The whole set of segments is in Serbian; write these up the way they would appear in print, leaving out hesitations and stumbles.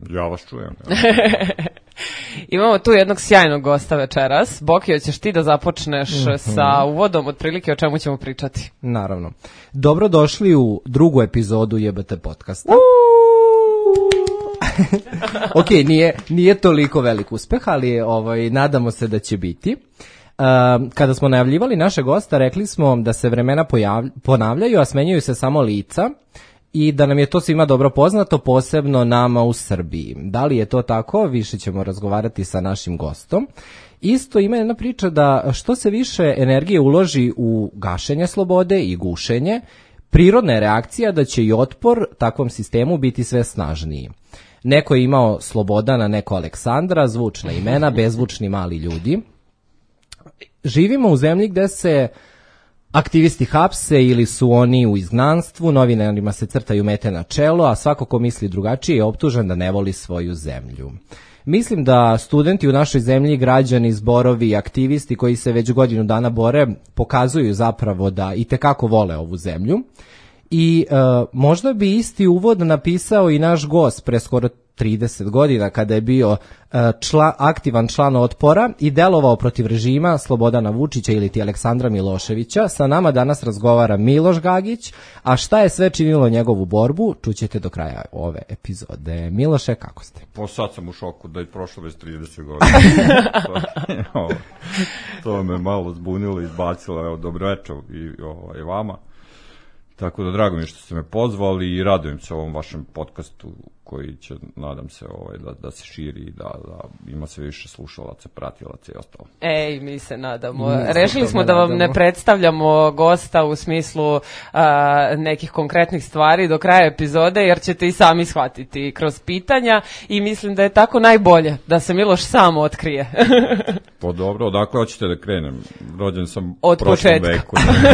Ja vas čujem. Imamo tu jednog sjajnog gosta večeras. Boki, hoćeš ti da započneš sa uvodom otprilike o čemu ćemo pričati? Naravno. Dobrodošli u drugu epizodu JBT podcasta. Ok, nije toliko velik uspeh, ali nadamo se da će biti. Kada smo najavljivali naše gosta, rekli smo da se vremena ponavljaju, a smenjuju se samo lica i da nam je to svima dobro poznato, posebno nama u Srbiji. Da li je to tako? Više ćemo razgovarati sa našim gostom. Isto ima jedna priča da što se više energije uloži u gašenje slobode i gušenje, prirodna je reakcija da će i otpor takvom sistemu biti sve snažniji. Neko je imao Slobodana, neko Aleksandra, zvučna imena, bezvučni mali ljudi. Živimo u zemlji gde se aktivisti hapse ili su oni u izgnanstvu, novinarima se crtaju mete na čelo, a svako ko misli drugačije je optužen da ne voli svoju zemlju. Mislim da studenti u našoj zemlji, građani, zborovi i aktivisti koji se već godinu dana bore, pokazuju zapravo da itekako vole ovu zemlju. I možda bi isti uvod napisao i naš gost pre skoro 30 godina kada je bio aktivan član otpora i delovao protiv režima Slobodana Vučića ili ti Aleksandra Miloševića. Sa nama danas razgovara Miloš Gagić, a šta je sve činilo njegovu borbu, čućete do kraja ove epizode. Miloše, kako ste? Pa sad sam u šoku da je prošlo već 30 godina. To me malo zbunilo i izbacilo. Evo, dobro večer i vama. Tako da drago mi je što ste me pozvali i radujem se ovom vašem podcastu koji će, nadam se, da se širi i da ima sve više slušalaca, pratilaca i ostalo. Ej, mi se nadamo. Rešili smo da vam ne predstavljamo gosta u smislu nekih konkretnih stvari do kraja epizode, jer ćete i sami shvatiti kroz pitanja i mislim da je tako najbolje da se Miloš sam otkrije. Pa dobro, odakle hoćete da krenem? Rođen sam od prošlom početka. veku.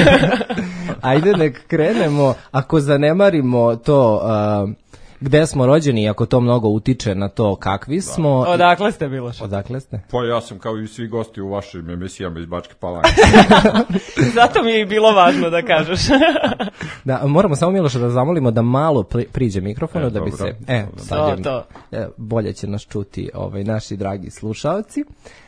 Ajde nek krenemo, ako zanemarimo to gde smo rođeni, ako to mnogo utiče na to kakvi smo. Odakle ste, Miloš? Odakle ste? Pa ja sam kao i svi gosti u vašim emisijama iz Bačke Palanke. Zato mi je i bilo važno da kažeš. Da, moramo samo Miloša da zamolimo da malo priđe mikrofonu da bi dobro. se... sad to. Bolje će nas čuti naši dragi slušalci.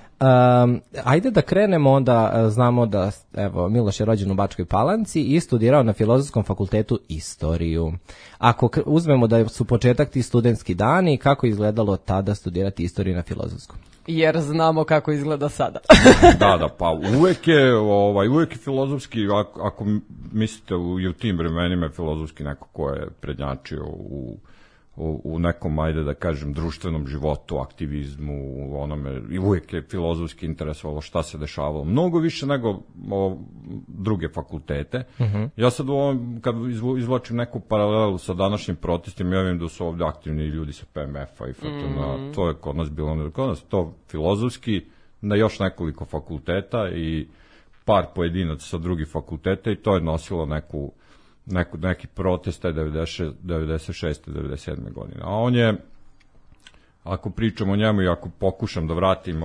Ajde da krenemo, onda znamo da Miloš je rođen u Bačkoj Palanci i studirao na Filozofskom fakultetu istoriju. Ako uzmemo da su početak ti studentski dani, kako je izgledalo tada studirati istoriju na Filozofskom? Jer znamo kako izgleda sada. Da, pa uvek je filozofski, ako mislite i u tim vremenima je filozofski neko ko je prednjačio u nekom, ajde da kažem, društvenom životu, aktivizmu, onome, i uvijek je filozofski interesovalo šta se dešavalo. Mnogo više nego druge fakultete. Ja sad kad izvlačim neku paralelu sa današnjim protestima, ja vidim da su ovdje aktivni ljudi sa PMF-a i FTN-a. To je kod nas bilo, kod nas to filozofski, na još nekoliko fakulteta i par pojedinaca sa drugih fakulteta i to je nosilo neki protest 96. 97. godine. A on je, ako pričamo o njemu i ako pokušam da vratim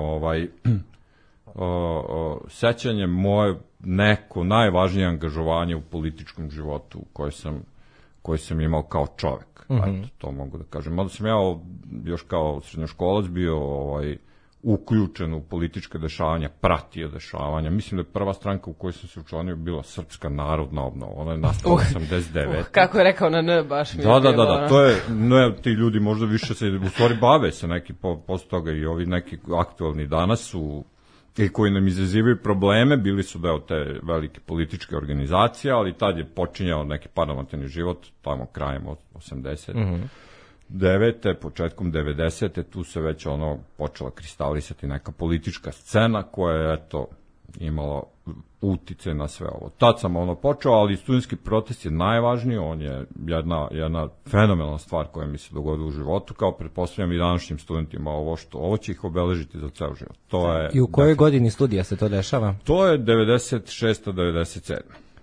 sećanje moje neko najvažnije angažovanje u političkom životu koje sam imao kao čovek. To mogu da kažem. Malo sam ja još kao srednjoškolac bio uključen u političke dešavanja, pratio dešavanja. Mislim da je prva stranka u kojoj sam se učlanio bila Srpska narodna obnova. Ona je nastala 89. Kako je rekao na N, baš mi je Da, to je, ti ljudi možda više se, u stvari bave se neki posle toga i ovi neki aktualni danas su, i koji nam izazivaju probleme, bili su deo te velike političke organizacije, ali tad je počinjao neki parlamentarni život, tamo krajem 80. 9. početkom 90. tu se već počela kristalisati neka politička scena koja je imala utice na sve ovo. Tad sam počeo, ali studentski protest je najvažniji, on je jedna fenomenalna stvar koja mi se dogodila u životu, kao pretpostavljam i današnjim studentima ovo će ih obeležiti za ceo život. I u kojoj godini studija se to dešava? To je 96. 97.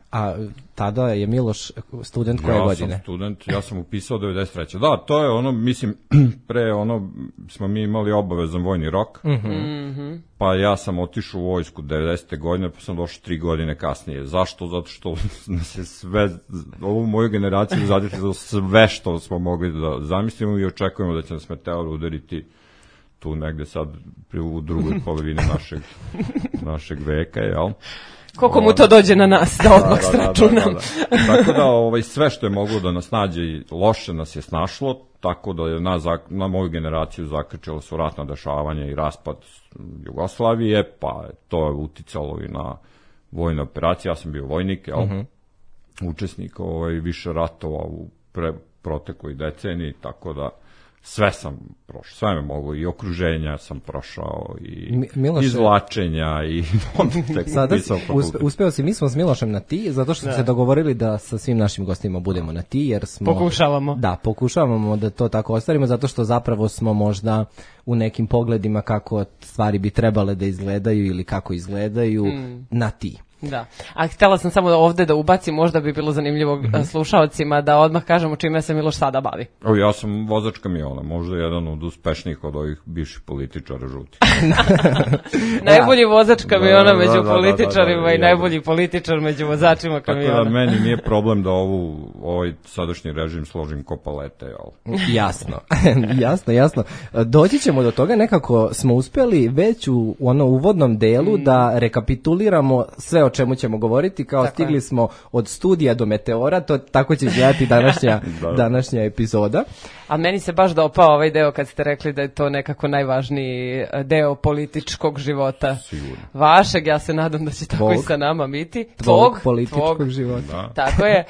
A tada je Miloš student koje godine? Ja sam student, ja sam upisao 93. Da, to je ono, mislim, pre ono, smo mi imali obavezan vojni rok, pa ja sam otišao u vojsku 90. godine, pa sam došao 3 godine kasnije. Zašto? Zato što nas je sve, ovu moju generaciju zadržalo sve što smo mogli da zamislimo i očekujemo da će nas meteor udariti tu negde sad u drugoj polovini našeg veka, jel? Koliko mu to dođe na nas, da odmah stračunam. Tako da sve što je moglo da nas nađe i loše nas je snašlo, tako da je na moju generaciju zakrčilo su ratna dešavanja i raspad Jugoslavije, pa to je uticalo i na vojne operacije. Ja sam bio vojnik, učesnik više ratova u protekloj deceniji, tako da sve sam prošao, sve me mogu, i okruženja sam prošao, i izvlačenja, i sada uspeo si, mi smo s Milošem na ti, zato što smo se dogovorili da sa svim našim gostima budemo na ti, jer smo... Pokušavamo da to tako ostvarimo, zato što zapravo smo možda u nekim pogledima kako stvari bi trebale da izgledaju ili kako izgledaju na ti. Da, a htjela sam samo ovde da ubacim, možda bi bilo zanimljivo slušalcima da odmah kažemo čime se Miloš sada bavi. Ja sam vozač kamiona, možda jedan od uspešnijih od ovih bivših političara žutih. Najbolji vozač kamiona među političarima i najbolji političar među vozačima kamiona. Tako da meni nije problem da ovaj sadašnji režim složim ko palete, jel? Jasno. Doći ćemo do toga, nekako smo uspjeli već u uvodnom delu da rekapituliramo sve o čemu ćemo govoriti, kao tako stigli smo od studija do meteora, to tako će izgledati današnja epizoda. A meni se baš dopao ovaj deo kad ste rekli da je to nekako najvažniji deo političkog života. Sigurno. Vašeg, ja se nadam da će tako i sa nama biti. Tvog političkog života. Da. Tako je.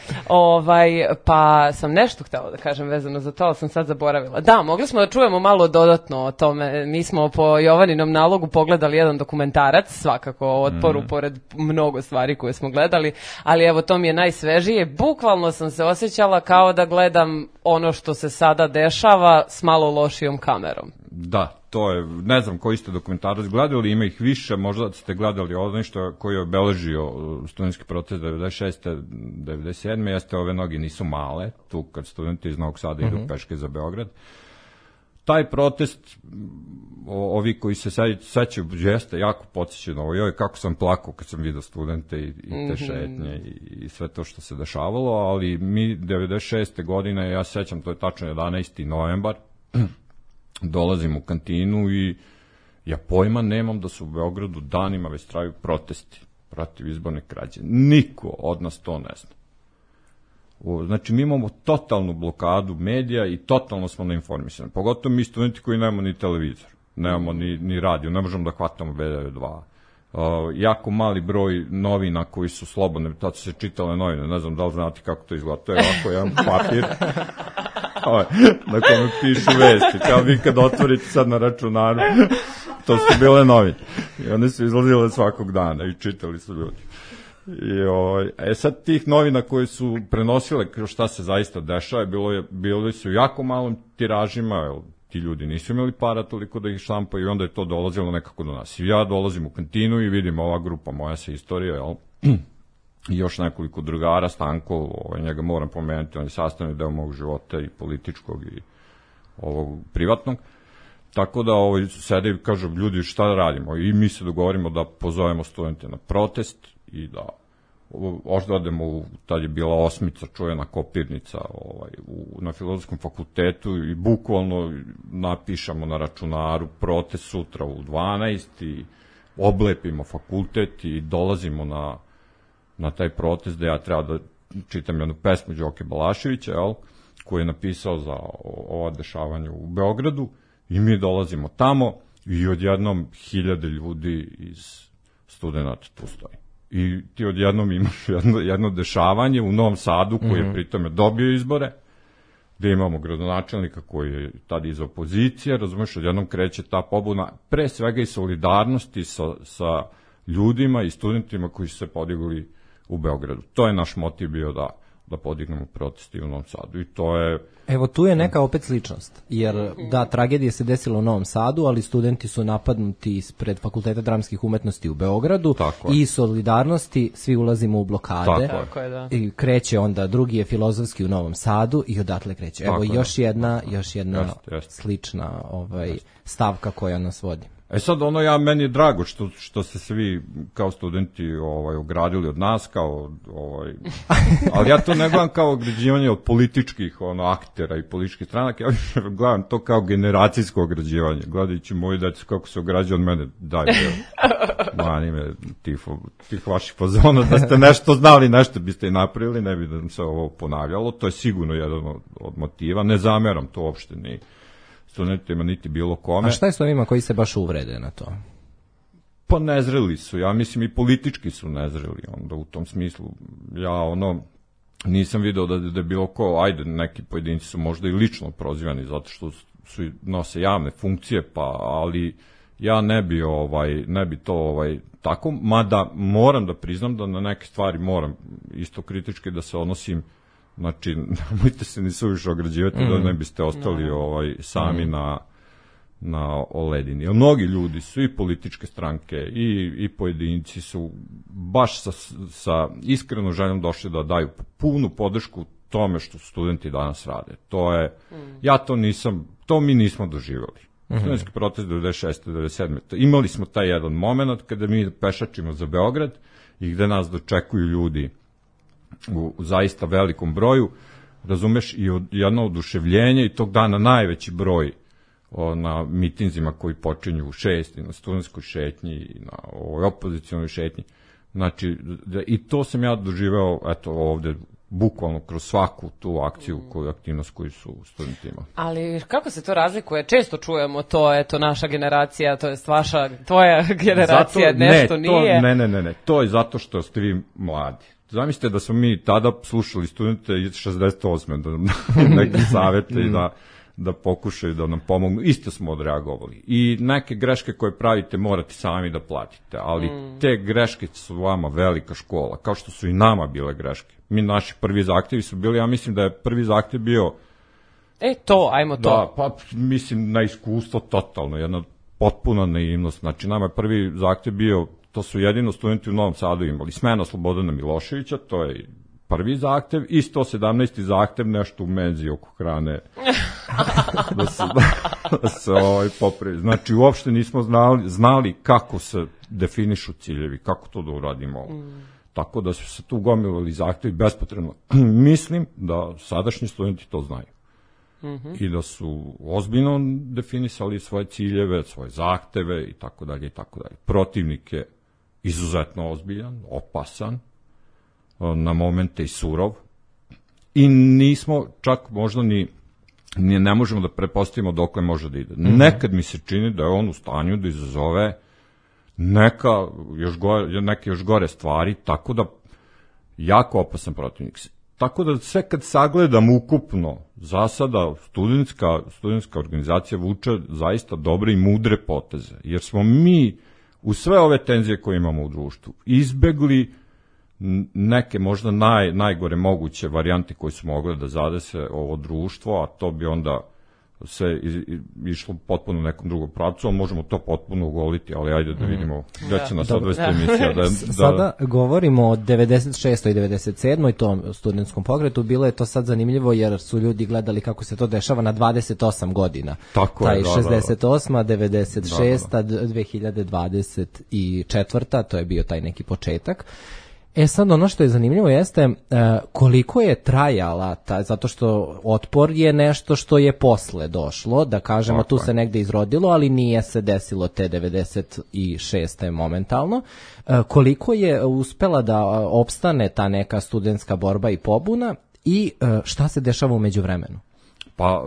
Pa sam nešto htjela da kažem vezano za to, ali sam sad zaboravila. Da, mogli smo da čujemo malo dodatno o tome. Mi smo po Jovaninom nalogu pogledali jedan dokumentarac, svakako o Otporu, pored mnogo stvari koje smo gledali, ali evo to mi je najsvežije. Bukvalno sam se osjećala kao da gledam ono što se sada dešava s malo lošijom kamerom. Da, to je, ne znam koji ste dokumentarac gledali, ima ih više, možda ste gledali ovo nešto koji je obeležio studentski protest 96. 97. Jeste, ove noge nisu male, tu kad studenti iz Novog Sada idu peške za Beograd. Taj protest, ovi koji se sećaju, jeste jako podsjećaju na ovo. Joj, kako sam plakao kad sam vidio studente i te šetnje i sve to što se dešavalo, ali mi 96. godine, ja sećam, to je tačno 11. novembar, dolazim u kantinu i ja pojma nemam da su u Beogradu danima već traju protesti protiv izborne krađe. Niko od nas to ne zna. Znači, mi imamo totalnu blokadu medija i totalno smo neinformisani. Pogotovo mi studenti koji nemamo ni televizor, nemamo ni radio, ne možemo da hvatamo BDV2. Jako mali broj novina koji su slobodne, tad su se čitale novine, ne znam da li znate kako to izgleda, to je ovako jedan papir na kome pišu vesti, kao vi kad otvorite sad na računaru, to su bile novine i one su izlazile svakog dana i čitali su ljudi. Sad tih novina koje su prenosile šta se zaista dešava, bili su jako malom tiražima, ti ljudi nisu imali para toliko da ih štampaju i onda je to dolazilo nekako do nas. I ja dolazim u kantinu i vidim ova grupa Moja se istorija, i još nekoliko drugara, Stanko, njega moram pomenuti, on je sastavni deo mog života i političkog i ovog privatnog. Tako da sede i kažu, ljudi, šta da radimo? I mi se dogovorimo da pozovemo studente na protest i da odemo, tad je bila Osmica, čujena kopirnica na Filozofskom fakultetu i bukvalno napišemo na računaru protest sutra u 12 i oblepimo fakultet i dolazimo na taj protest gde ja treba da čitam jednu pesmu Đoke Balaševića, koji je napisao za ova dešavanja u Beogradu i mi dolazimo tamo i odjednom 1000 ljudi iz studenata tu stoji. I ti odjednom imaš jedno dešavanje u Novom Sadu koji je pritome dobio izbore, gde imamo gradonačelnika koji je tada iz opozicije, razumiješ, odjednom kreće ta pobuna, pre svega i solidarnosti sa ljudima i studentima koji su se podigli u Beogradu. To je naš motiv bio da podignemo protesti u Novom Sadu i to je... Evo tu je neka opet sličnost, jer da, tragedija se desila u Novom Sadu, ali studenti su napadnuti ispred Fakulteta dramskih umetnosti u Beogradu i solidarnosti, svi ulazimo u blokade. Tako je, da. I kreće onda, drugi je Filozofski u Novom Sadu i odatle kreće. Evo još jedna slična stavka koja nas vodi. Sad meni je drago što ste svi kao studenti ogradili od nas, ali ja to ne gledam kao ograđivanje od političkih aktera i političkih stranaka, ja gledam to kao generacijsko ograđivanje, gledajući moju decu kako se ograđuje od mene, mani me tih vaših fazona, da ste nešto znali, nešto biste i napravili, ne bi da se ovo ponavljalo, to je sigurno jedan od motiva, ne zameram to uopšte ni studentima niti bilo kome. A šta je s ovima koji se baš uvrede na to? Pa nezreli su, ja mislim i politički su nezreli, onda u tom smislu, ja nisam video da je bilo ko, neki pojedinci su možda i lično prozivani zato što nose javne funkcije, ali ja ne bi to tako, mada moram da priznam da na neke stvari moram isto kritički da se odnosim. Znači, nemojte se ni suviše ograđivati da ne biste ostali sami na oledini. Mnogi ljudi su i političke stranke i pojedinci su baš sa iskrenom željom došli da daju punu podršku tome što studenti danas rade. To mi nismo doživjeli. Studentski protest 96. 97. Imali smo taj jedan moment kada mi pešačimo za Beograd i gde nas dočekuju ljudi u zaista velikom broju, razumeš, i jedno oduševljenje i tog dana najveći broj na mitinzima koji počinju u 6 na studentskoj šetnji i na opozicijalnoj šetnji. Znači, i to sam ja doživeo ovde bukvalno kroz svaku tu akciju, aktivnost koju su studenti imali. Ali kako se to razlikuje? Često čujemo to, naša generacija, to je tvoja generacija, nije. Ne, to je zato što ste vi mladi. Zamislite da smo mi tada slušali studente iz 68. da nam neke savete i da pokušaju da nam pomognu. Isto smo odreagovali. I neke greške koje pravite morate sami da platite, ali te greške su vama velika škola, kao što su i nama bile greške. Naši prvi zahtjevi su bili, ja mislim da je prvi zahtjev bio... ajmo to. Da, pa mislim na iskustvo totalno, jedna potpuna naivnost. Znači, nama je prvi zahtjev bio, to su jedino studenti u Novom Sadu imali, smena Slobodana Miloševića, to je prvi zahtev, i 117. zahtev nešto u menzi oko hrane da se popravi. Znači, uopšte nismo znali kako se definišu ciljevi, kako to da uradimo. Tako da su se tu gomilali zahtevi bespotrebno. Mislim da sadašnji studenti to znaju. I da su ozbiljno definisali svoje ciljeve, svoje zahteve i tako dalje i tako dalje. Protivnik je izuzetno ozbiljan, opasan, na momente i surov, i nismo čak možda ni ne možemo da pretpostavimo dokle može da ide. Nekad mi se čini da je on u stanju da izazove neke još gore stvari, tako da jako opasan protivnik. Tako da sve kad sagledam ukupno, za sada studentska organizacija vuče zaista dobre i mudre poteze, jer smo mi u sve ove tenzije koje imamo u društvu izbegli neke možda najgore moguće varijante koje su mogle da zadese ovo društvo, a to bi onda se išlo potpuno u nekom drugom pravcu, ali možemo to potpuno ugoliti, ali ajde da vidimo gde će nas odvesti emisija. Sada govorimo o 96. i 97. tom studentskom pokretu, bilo je to sad zanimljivo jer su ljudi gledali kako se to dešava na 28 godina. Tako taj je, 68. 96. 2024. To je bio taj neki početak. Sad ono što je zanimljivo jeste koliko je trajala, zato što otpor je nešto što je posle došlo, da kažemo tu se negde izrodilo, ali nije se desilo te 96. momentalno. Koliko je uspela da opstane ta neka studentska borba i pobuna i šta se dešava u međuvremenu? Pa,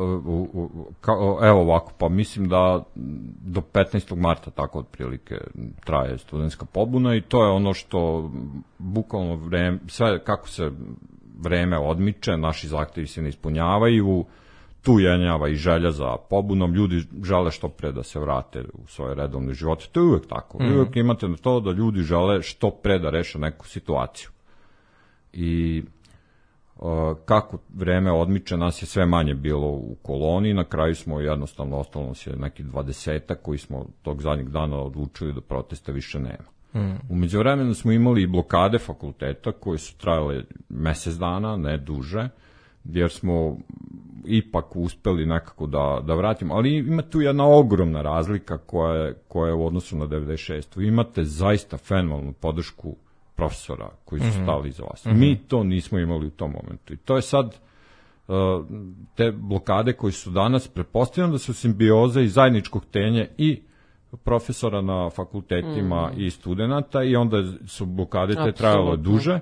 evo ovako, pa mislim da do 15. marta tako otprilike traje studentska pobuna i to je ono što bukvalno sve kako se vreme odmiče, naši zahtevi se ne ispunjavaju, tu jenjava i želja za pobunom, ljudi žele što pre da se vrate u svoje redovne živote, to je uvek tako, uvek imate na to da ljudi žele što pre da reše neku situaciju. I kako vreme odmiče, nas je sve manje bilo u koloniji, na kraju smo jednostavno, ostalo nas je neki 20 koji smo tog zadnjeg dana odlučili da protesta više nema. U međuvremenu smo imali i blokade fakulteta koje su trajale mesec dana, ne duže, jer smo ipak uspeli nekako da vratimo, ali ima tu jedna ogromna razlika koja je u odnosu na 96. Imate zaista fenomenalnu podršku profesora koji su stali iza vas. Mi to nismo imali u tom momentu. I to je sad te blokade koje su danas, pretpostavljam da su simbioza i zajedničkog tenje i profesora na fakultetima i studenta, i onda su blokade te trajale duže,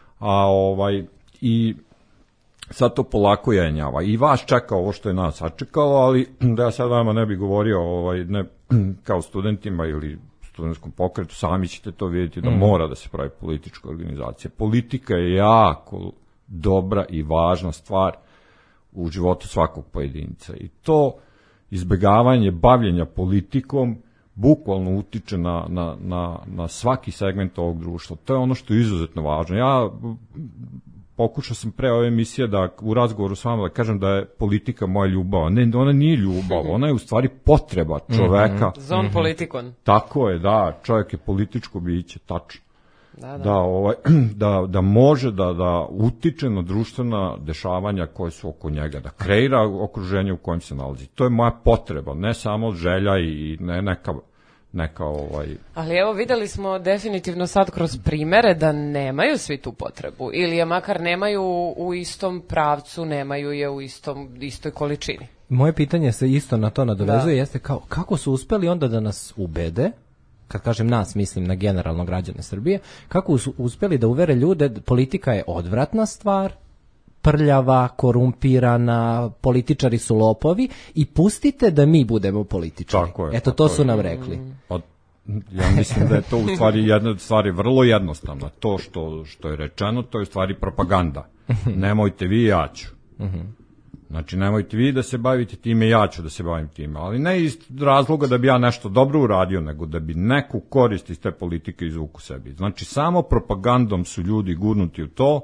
i sad to polako jenjava. I vas čeka ovo što je nas sačekalo, ali da ja sad vama ne bi govorio ne kao studentima ili studentskom pokretu, sami ćete to vidjeti da mora da se pravi politička organizacija. Politika je jako dobra i važna stvar u životu svakog pojedinca. I to izbegavanje bavljenja politikom bukvalno utiče na svaki segment ovog društva. To je ono što je izuzetno važno. Ja pokušao sam pre ove emisije da u razgovoru s vama da kažem da je politika moja ljubav. Ne, ona nije ljubav, ona je u stvari potreba čoveka. Zon politikon. Tako je, da, čovjek je političko biće, tačno. Da može da utiče na društvena dešavanja koje su oko njega, da kreira okruženje u kojem se nalazi. To je moja potreba, ne samo želja i ne neka Ali evo, videli smo definitivno sad kroz primere da nemaju svi tu potrebu, ili je makar nemaju u istom pravcu, nemaju je u istoj količini. Moje pitanje se isto na to nadovezuje, jeste kako su uspeli onda da nas ubede, kad kažem nas, mislim na generalno građane Srbije, kako su uspeli da uvere ljude da politika je odvratna stvar, prljava, korumpirana, političari su lopovi i pustite da mi budemo političari. Tako je, eto, to su nam rekli. Ja mislim da je to u stvari jedna stvar vrlo jednostavna. To što je rečeno, to je u stvari propaganda. Nemojte vi, ja ću. Znači, nemojte vi da se bavite time, ja ću da se bavim time. Ali ne iz razloga da bi ja nešto dobro uradio, nego da bi neku korist iz te politike izvuku sebi. Znači, samo propagandom su ljudi gurnuti u to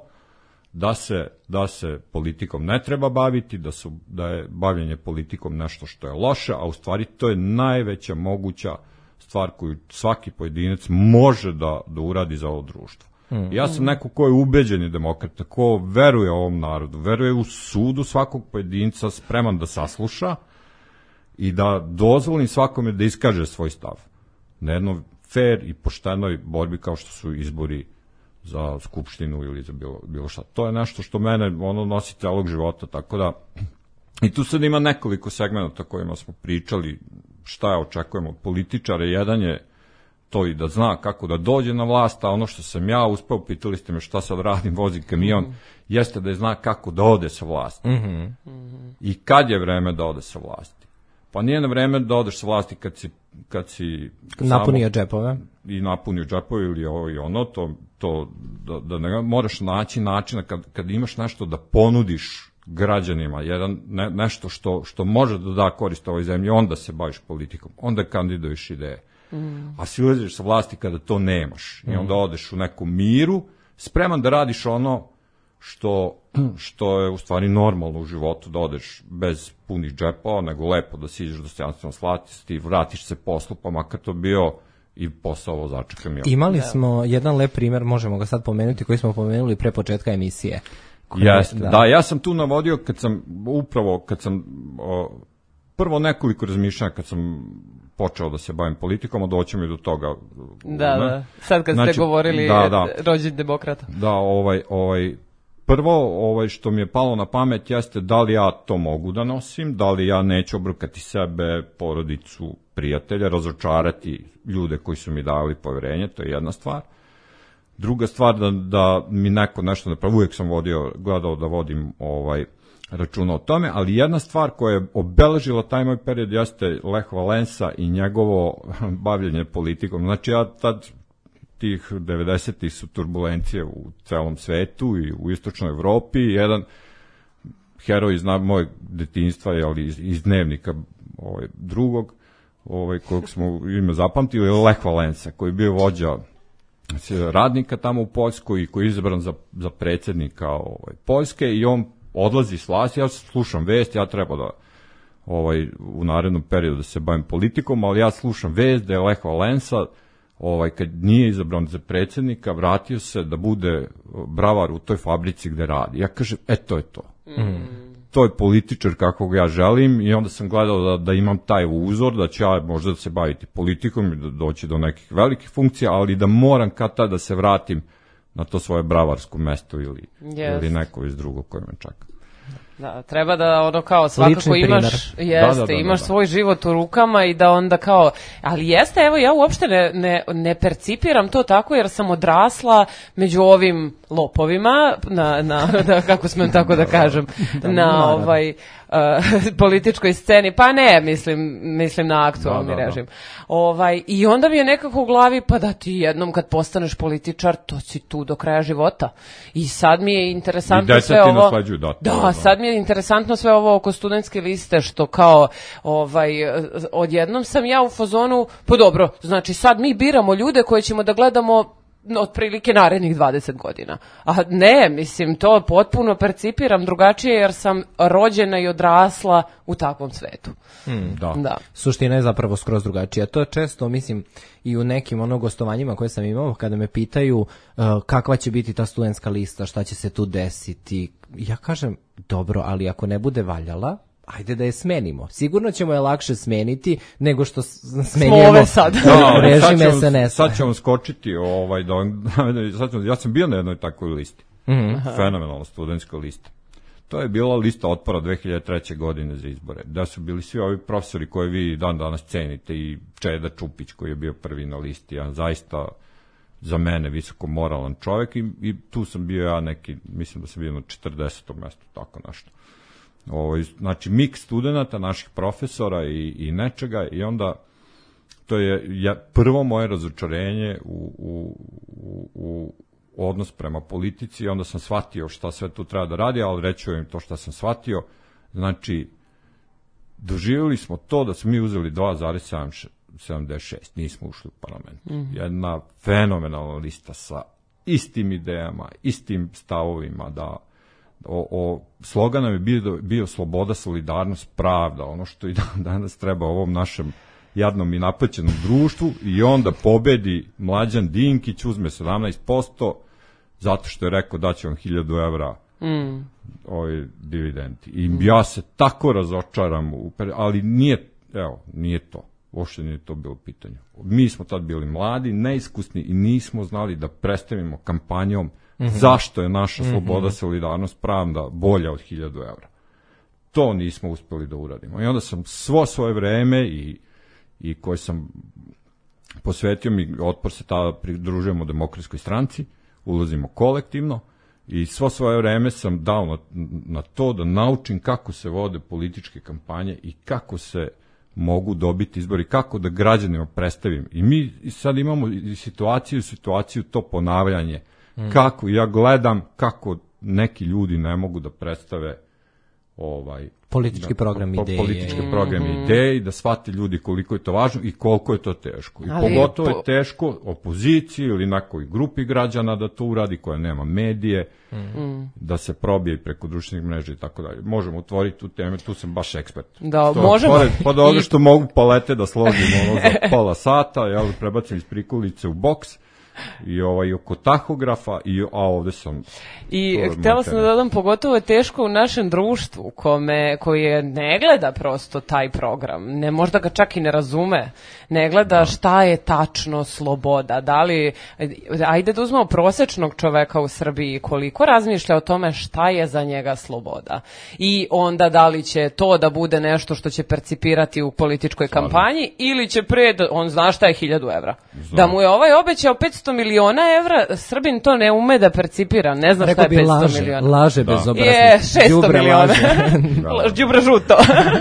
da se politikom ne treba baviti, da je bavljenje politikom nešto što je loše, a u stvari to je najveća moguća stvar koju svaki pojedinac može da uradi za ovo društvo. Ja sam neko ko je ubeđeni demokrata, ko veruje ovom narodu, veruje u sudu svakog pojedinca, spreman da sasluša i da dozvoli svakome da iskaže svoj stav na jednoj fair i poštenoj borbi kao što su izbori za skupštinu ili za bilo šta. To je nešto što mene nosi celog života, tako da i tu sad ima nekoliko segmenta kojima smo pričali šta je očekujemo od političara. Jedan je to i da zna kako da dođe na vlast, a ono što sam ja uspeo, pitali ste me šta sad radim, vozim kamion, jeste da je zna kako da ode sa vlasti. I kad je vreme da ode sa vlasti. Pa nije na vreme da odeš sa vlasti kad si napunio džepove. I napunio džepove ili ovo i ono, da ne moraš naći načina kad imaš nešto da ponudiš građanima, nešto što može da da korist ovoj zemlji, onda se baviš politikom, onda kandiduješ ideje. A silaziš sa vlasti kada to nemaš i onda odeš u nekom miru, spreman da radiš ono što je u stvari normalno u životu, da odeš bez punih džepova, nego lepo da siđeš dostojanstveno slati, vratiš se poslu, pa makar to bio i posao vozača kamiona. Imali smo jedan lep primer, možemo ga sad pomenuti, koji smo pomenuli pre početka emisije. Jeste, da, ja sam tu navodio kad sam prvo nekoliko razmišljanja kad sam počeo da se bavim politikom, a doćemo i do toga. Da, sad kad ste govorili rođen demokrata. Da, prvo što mi je palo na pamet jeste da li ja to mogu da nosim, da li ja neću obrukati sebe, porodicu, prijatelja, razočarati ljude koji su mi dali poverenje, to je jedna stvar. Druga stvar, da mi neko nešto ne pravi, uvijek sam gledao da vodim računa o tome, ali jedna stvar koja je obeležila taj moj period jeste Lech Valensa i njegovo bavljenje politikom. Znači, ja tad tih 90-ih su turbulencije u celom svetu i u istočnoj Evropi. Jedan heroj iz mojeg detinjstva, iz dnevnika drugog, kojeg smo ime zapamtili, Lech Valensa, koji je bio vođa radnika tamo u Poljskoj i koji je izabran za predsjednika Poljske i on odlazi s vlasti. Ja slušam vest, ja treba da u narednom periodu da se bavim politikom, ali ja slušam vest da je Lech Valensa kad nije izabran za predsjednika, vratio se da bude bravar u toj fabrici gde radi. Ja kažem, to je to. To je političar kakvog ja želim i onda sam gledao da imam taj uzor, da ću ja možda da se baviti politikom i da doći do nekih velikih funkcija, ali da moram kad tada da se vratim na to svoje bravarsko mesto ili neko iz drugog koje me čeka. Da, treba da kao svakako imaš svoj život u rukama i da onda kao, ali jeste, evo ja uopšte ne percipiram to tako jer sam odrasla među ovim lopovima da kako smem tako da kažem na političkoj sceni, pa ne, mislim na aktualni režim. I onda mi je nekako u glavi, pa da ti jednom kad postaneš političar, to si tu do kraja života. I sad mi je interesantno sve ovo. Sad mi je interesantno sve ovo oko studentske liste, što kao odjednom sam ja u fazonu, pa dobro, znači sad mi biramo ljude koje ćemo da gledamo otprilike narednih 20 godina. A ne, mislim, to potpuno percipiram drugačije jer sam rođena i odrasla u takvom svetu. Da. Suština je zapravo skroz drugačija. To je često, mislim, i u nekim gostovanjima koje sam imao, kada me pitaju kakva će biti ta studentska lista, šta će se tu desiti. Ja kažem, dobro, ali ako ne bude valjala, ajde da je smenimo. Sigurno ćemo je lakše smeniti nego što smenjujemo režim SNS. Sad ćemo skočiti, ja sam bio na jednoj takvoj listi. Fenomenalna studentska lista. To je bila lista otpora 2003. godine za izbore. Da su bili svi ovi profesori koje vi dan danas cenite i Čeda Čupić koji je bio prvi na listi. Ja zaista za mene visoko moralan čovjek i tu sam bio ja neki, mislim da sam bio na 40. mjestu, tako nešto. Znači miks studenta, naših profesora i nečega i onda to je prvo moje razočarenje u odnos prema politici i onda sam shvatio šta sve tu treba da radi, ali reću im to šta sam shvatio. Znači, doživjeli smo to da smo mi uzeli 2,76, nismo ušli u parlament. Jedna fenomenalna lista sa istim idejama, istim stavovima, da slogan nam je bio sloboda, solidarnost, pravda, ono što i danas treba ovom našem jadnom i napaćenom društvu i onda pobedi Mlađan Dinkić, uzme 17%, zato što je rekao da će vam 1000 evra dividendi. I ja se tako razočaram, ali nije to. Uopšte nije to bilo pitanje. Mi smo tad bili mladi, neiskusni i nismo znali da predstavimo kampanjom zašto je naša sloboda, solidarnost, pravda bolja od 1000 evra. To nismo uspjeli da uradimo. I onda sam svo svoje vreme i koje sam posvetio mi, Otpor se tada pridružujemo Demokratskoj stranci, ulazimo kolektivno i svo svoje vreme sam dao na to da naučim kako se vode političke kampanje i kako se mogu dobiti izbori, kako da građanima predstavim. I mi sad imamo situaciju to ponavljanje. Kako ja gledam kako neki ljudi ne mogu da predstave politički program ideje. Politički program ideje i da shvate ljudi koliko je to važno i koliko je to teško. I pogotovo je teško opoziciji ili nekoj grupi građana da to uradi koja nema medije, da se probije preko društvenih mreža i tako dalje. Možemo otvoriti tu temu, tu sam baš ekspert. Da, možemo. Pored ovoga što mogu palete da složim za pola sata, prebacim iz prikolice u boks, i oko tahografa, a ovde sam... I htjela sam da dodam, pogotovo je teško u našem društvu koje ne gleda prosto taj program, ne možda ga čak i ne razume, ne gleda šta je tačno sloboda, da li, ajde da uzmemo prosječnog čoveka u Srbiji, koliko razmišlja o tome šta je za njega sloboda i onda da li će to da bude nešto što će percipirati u političkoj kampanji ili će on zna šta je 1000 evra. Da mu je ovaj obećao 500 miliona evra, Srbin to ne ume da percipira, ne zna šta je 500 miliona. Laže bezobrazno. Je, 600 miliona. Đubre žuto.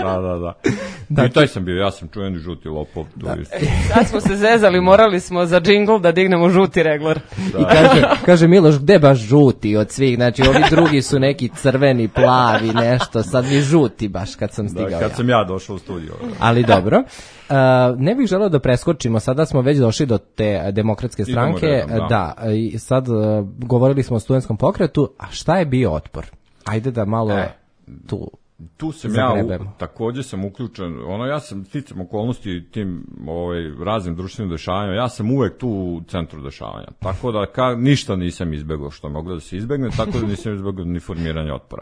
Da. I taj sam bio, ja sam čuveni žuti lopov. Sad smo se zezali, morali smo za džingl da dignemo žuti regler. I kaže Miloš, gde baš žuti od svih, znači ovi drugi su neki crveni, plavi, nešto, sad mi žuti baš kad sam stigao. Kad sam ja došao u studio. Ali dobro. Ne bih želeo da preskočimo, sada smo već došli do te Demokratske stranke. redom, da, i sad govorili smo o studentskom pokretu, a šta je bio otpor? Ajde da malo tu sam zagrebemo. Takođe sam uključen, ja sam sticam okolnosti tim raznim društvenim dešavanjima, ja sam uvek tu u centru dešavanja, tako da ništa nisam izbegao što moglo da se izbegne, tako da nisam izbegao ni formiranje otpora.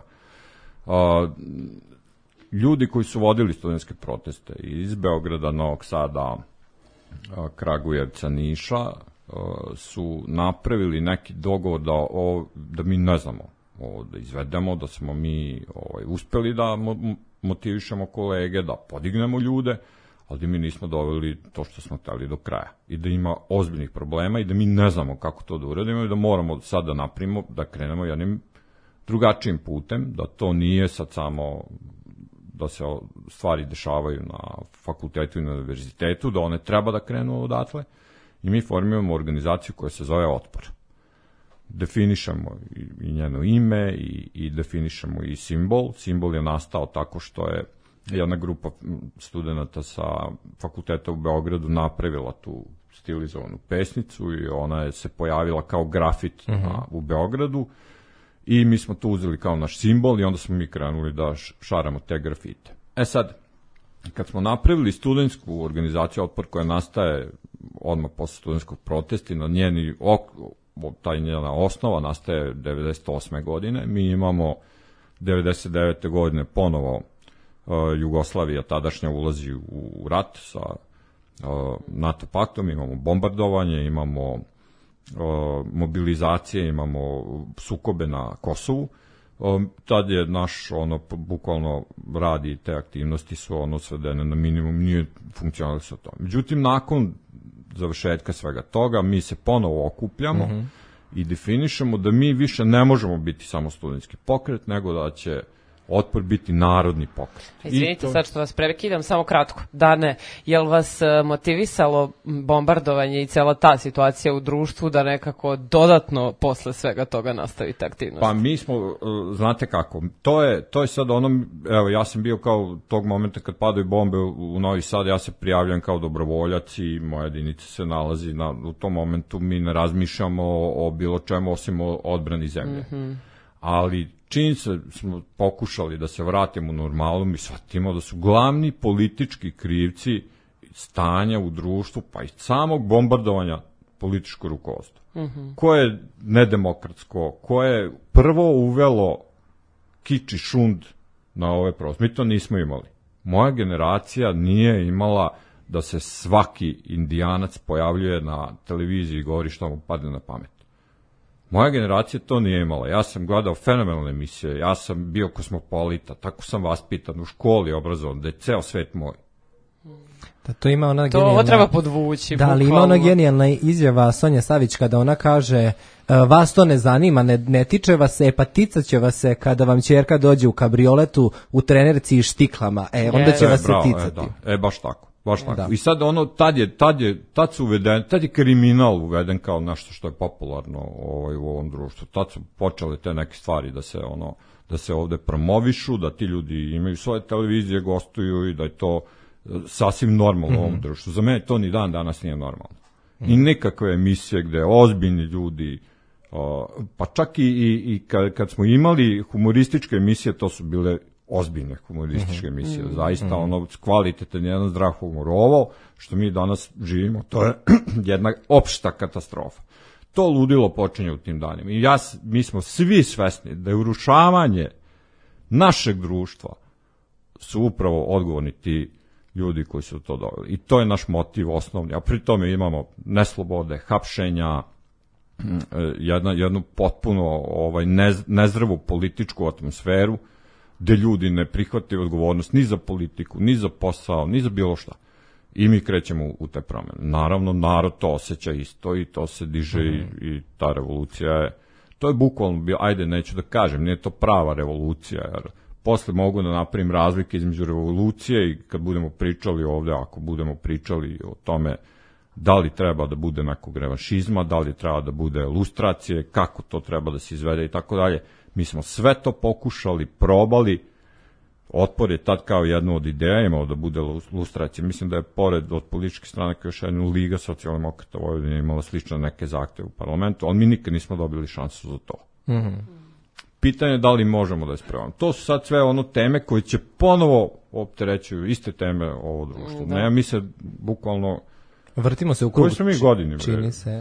Ljudi koji su vodili studentske proteste iz Beograda, Novog Sada, Kragujevca, Niša, su napravili neki dogovor da mi ne znamo da izvedemo, da smo mi uspeli da motivišemo kolege, da podignemo ljude, ali da mi nismo doveli to što smo hteli do kraja. I da ima ozbiljnih problema i da mi ne znamo kako to da uradimo i da moramo sad da napravimo, da krenemo jednim drugačijim putem, da to nije sad samo da se stvari dešavaju na fakultetu i na univerzitetu, da one treba da krenu odatle i mi formiramo organizaciju koja se zove Otpor. Definišemo i njeno ime i definišemo i simbol. Simbol je nastao tako što je jedna grupa studenta sa fakulteta u Beogradu napravila tu stilizovanu pesnicu i ona je se pojavila kao grafit u Beogradu i mi smo to uzeli kao naš simbol i onda smo mi krenuli da šaramo te grafite. Sad, kad smo napravili studentsku organizaciju Otpor koja nastaje odmah posle studentskog protesta i na njena osnova nastaje 98. godine, mi imamo 99. godine ponovo Jugoslavija tadašnja ulazi u rat sa NATO paktom, imamo bombardovanje, imamo mobilizacije, imamo sukobe na Kosovu. Tad je naš bukvalno radi i te aktivnosti su svedene na minimum, nije funkcionalno sa to. Međutim, nakon završetka svega toga, mi se ponovo okupljamo i definišemo da mi više ne možemo biti samo studentski pokret, nego da će Otpor biti narodni pokret. Izvinite, sad što vas prekidam, samo kratko. Dane, je li vas motivisalo bombardovanje i cela ta situacija u društvu da nekako dodatno posle svega toga nastavite aktivnost? Pa mi smo, znate kako, to je sad evo ja sam bio kao tog momenta kad padaju bombe u Novi Sad, ja se prijavljam kao dobrovoljac i moja jedinica se nalazi u tom momentu, mi ne razmišljamo o bilo čemu osim o odbrani zemlje. Ali čim smo pokušali da se vratimo u normalu, mi shvatimo da su glavni politički krivci stanja u društvu, pa i samog bombardovanja političko rukovodstvo. Koje je nedemokratsko, koje je prvo uvelo kič i šund na ove prostore. Mi to nismo imali. Moja generacija nije imala da se svaki Indijanac pojavljuje na televiziji i govori što mu padne na pamet. Moja generacija to nije imala. Ja sam gledao fenomenalne emisije, ja sam bio kosmopolita, tako sam vaspitan u školi, obrazovan, da je ceo svet moj. Da, to ima ona genijalna... Ovo treba podvući. Da, ali ima ona genijalna izjava Sonja Savić kada ona kaže vas to ne zanima, ne tiče vas se, pa ticat će vas se kada vam ćerka dođe u kabrioletu u trenerci i štiklama, onda će vas se ticati. Baš tako. Baš tako. Da. I sad tad je kriminal uveden kao nešto što je popularno u ovom društvu. Tad su počele te neke stvari da se ovde promovišu, da ti ljudi imaju svoje televizije, gostuju i da je to sasvim normalno u ovom društvu. Za mene to ni dan danas nije normalno. I nikakve emisije gde ozbiljni ljudi, pa čak i kad smo imali humorističke emisije, to su bile ozbiljne humorističke emisije, zaista kvalitetan jedan zdrav humor. Ovo što mi danas živimo, to je jedna opšta katastrofa. To ludilo počinje u tim danima. I mi smo svi svesni da je urušavanje našeg društva su upravo odgovorni ti ljudi koji su to doveli. I to je naš motiv osnovni. A pri tome imamo neslobode, hapšenja, jednu potpuno nezdravu političku atmosferu, gde ljudi ne prihvataju odgovornost ni za politiku, ni za posao, ni za bilo šta. I mi krećemo u te promene. Naravno, narod to osjeća isto i to se diže i ta revolucija je... To je bukvalno bio, ajde, neću da kažem, nije to prava revolucija, jer posle mogu da napravim razlike između revolucije i kad budemo pričali ovde, ako budemo pričali o tome da li treba da bude nekog revanšizma, da li treba da bude lustracije, kako to treba da se izvede i tako dalje. Mi smo sve to pokušali, probali, Otpor je tad kao jednu od ideja imao da bude lustracija. Mislim da je pored od političkih stranaka još jedna Liga socijaldemokrata Vojvodine imala slične neke zahteve u parlamentu, ali mi nikad nismo dobili šansu za to. Pitanje je da li možemo da ispravamo. To su sad sve ono teme koje će ponovo opterećuju iste teme ovo društvo. Ne, mi se bukvalno vrtimo se u krugu. Koji smo mi godini? Čini se.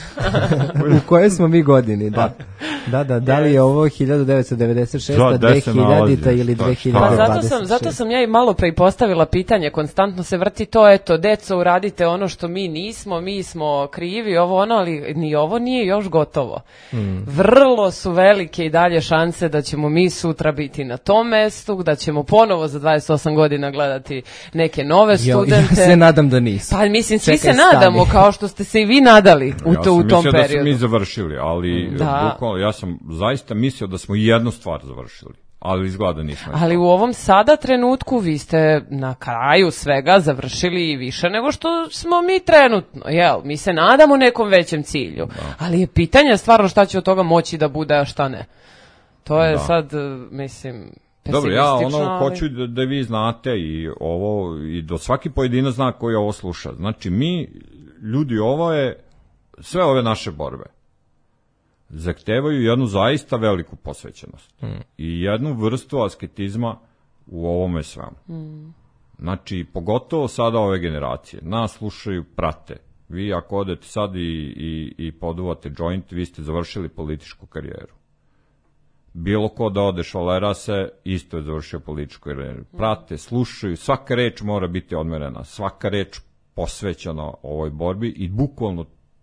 U kojoj smo mi godini, da. Da li je ovo 1996, 2000 ili 2026? Pa zato sam ja i malo pre postavila pitanje, konstantno se vrti to, eto, deco, uradite ono što mi nismo, mi smo krivi, ovo ono, ali ni ovo nije još gotovo. Vrlo su velike i dalje šanse da ćemo mi sutra biti na tom mestu, da ćemo ponovo za 28 godina gledati neke nove studente. Ja se nadam da nisam. Pa mislim, svi se nadamo, kao što ste se i vi nadali u tom periodu. Ja sam mislio da smo mi završili, ali bukvalno, ja sam zaista mislio da smo jednu stvar završili, ali izgleda nismo. Ali u ovom sada trenutku vi ste na kraju svega završili i više nego što smo mi trenutno, jel? Mi se nadamo nekom većem cilju, ali je pitanje stvarno šta će od toga moći da bude, a šta ne. To je sad, mislim... Dobro, ja hoću da vi znate i ovo, i da svaki pojedinac zna koji ovo sluša. Znači, mi, ljudi, ovo je, sve ove naše borbe zahtevaju jednu zaista veliku posvećenost i jednu vrstu asketizma u ovome svemu. Znači, pogotovo sada ove generacije, nas slušaju, prate. Vi ako odete sad i poduvate joint, vi ste završili političku karijeru. Bilo ko da ode šalera se, isto je završio političku karijeru. Prate, slušaju, svaka reč mora biti odmerena, svaka reč posvećena ovoj borbi i bukvalno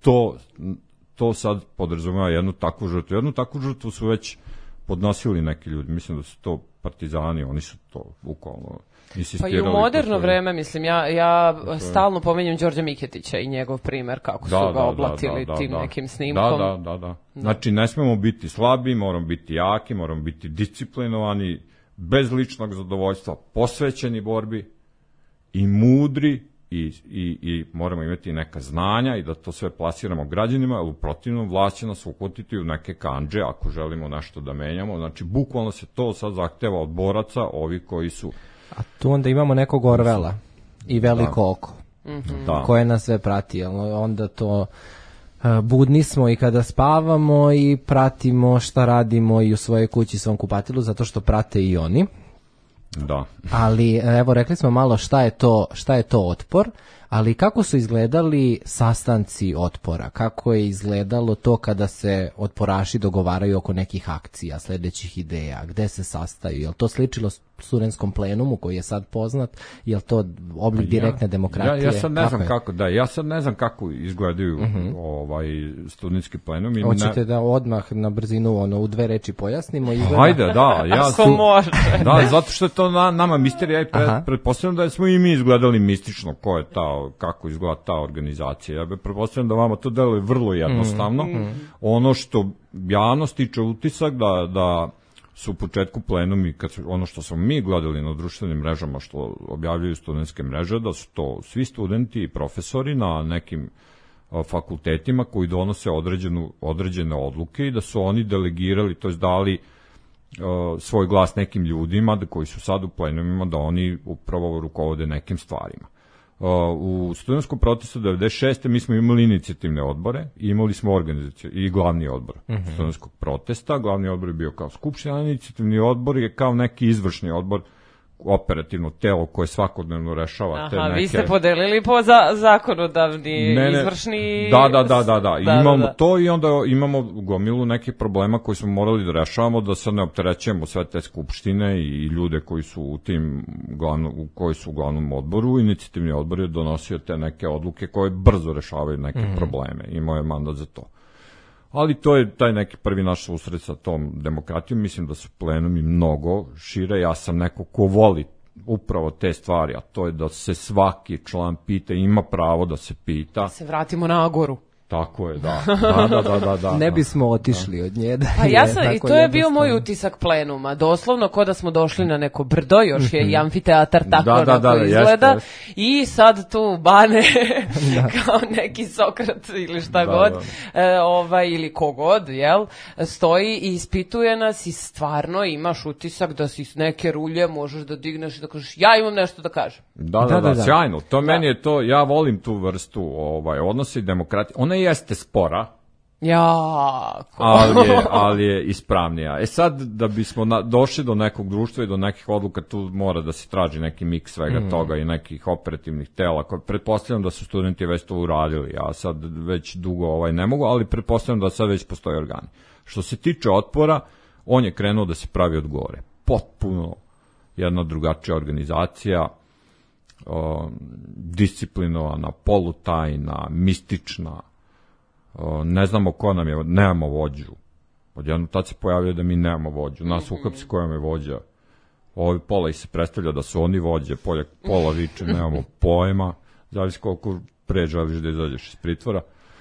to sad podrazumeva jednu takvu žrtvu. Jednu takvu žrtvu su već podnosili neki ljudi, mislim da su to partizani, oni su to bukvalno insistirali. Pa i u moderno vreme, mislim, ja stalno pominjem Đorđa Miketića i njegov primer kako su ga oblatili tim nekim snimkom. Da. Znači, ne smemo biti slabi, moramo biti jaki, moramo biti disciplinovani, bez ličnog zadovoljstva, posvećeni borbi i mudri i moramo imati neka znanja i da to sve plasiramo građanima, ali u protivnom vlast će nas uputiti u neke kandže ako želimo nešto da menjamo. Znači, bukvalno se to sad zahteva od boraca, ovi koji su... A tu onda imamo nekog Orvela i veliko oko, koje nas sve prati, onda to... budni smo i kada spavamo i pratimo šta radimo i u svojoj kući, svom kupatilu, zato što prate i oni. Da. Ali evo, rekli smo malo šta je to otpor, ali kako su izgledali sastanci otpora, kako je izgledalo to kada se otporaši dogovaraju oko nekih akcija, sledećih ideja, gde se sastaju, je li to sličilo studentskom plenumu koji je sad poznat, je li to oblik direktne demokratije? Ja sad ne znam kako, ja sad ne znam kako izgledaju studentski plenum. Hoćete da odmah na brzinu u dve reči pojasnimo? Hajde, da. Da, zato što je to nama misterija i pretpostavljam da smo i mi izgledali mistično ko je kako izgleda ta organizacija. Ja bih pretpostavljam da vama to deluje vrlo jednostavno. Ono što javnost stiče utisak da su u početku plenumi, ono što smo mi gledali na društvenim mrežama što objavljaju studentske mreže, da su to svi studenti i profesori na nekim fakultetima koji donose određene odluke i da su oni delegirali, to jest dali svoj glas nekim ljudima koji su sad u plenumima da oni upravo rukovode nekim stvarima. U studentskom protestu 96. mi smo imali inicijativne odbore i imali smo organizaciju i glavni odbor studentskog protesta. Glavni odbor je bio kao skupština, inicijativni odbor je kao neki izvršni odbor, operativno telo koje svakodnevno rešava te neke... vi ste podelili po zakonodavni, izvršni... Da. Imamo to i onda imamo gomilu nekih problema koji smo morali da rešavamo, da se ne opterećujemo sve te skupštine i ljude koji su u glavnom odboru. Inicijativni odbor je donosio te neke odluke koje brzo rešavaju neke probleme. Imao je mandat za to. Ali to je taj neki prvi naš susret sa tom demokratijom. Mislim da su plenumi mnogo šire. Ja sam neko ko voli upravo te stvari, a to je da se svaki član pita, ima pravo da se pita. Da se vratimo na Agoru. Tako je, da. Ne bismo otišli od nje. I to je bio moj utisak plenuma. Doslovno, ko da smo došli na neko brdo, još je i amfiteatar tako izgleda. Jest. I sad tu Bane, kao neki Sokrat ili šta god, ili kogod, jel, stoji i ispituje nas i stvarno imaš utisak da si s neke rulje možeš da digneš i da kažeš, ja imam nešto da kažem. Da, sjajno. To meni je to, ja volim tu vrstu odnosa i demokratije. Ona jeste spora, jako, ali je ispravnija. Sad, da bismo došli do nekog društva i do nekih odluka, tu mora da se traži neki miks svega toga i nekih operativnih tela, koje pretpostavljam da su studenti već to uradili, ja sad već dugo ne mogu, ali pretpostavljam da sad već postoje organi. Što se tiče Otpora, on je krenuo da se pravi od gore. Potpuno jedna drugačija organizacija, disciplinovana, polutajna, mistična, ne znamo ko nam je, nemamo vođu. Odjednom tad se pojavio da mi nemamo vođu. Nas uhapsi koja je vođa. Ovi pola ih se predstavlja da su oni vođe, pola viče, nemamo pojma. Zavisi koliko pre želiš da izađeš iz pritvora.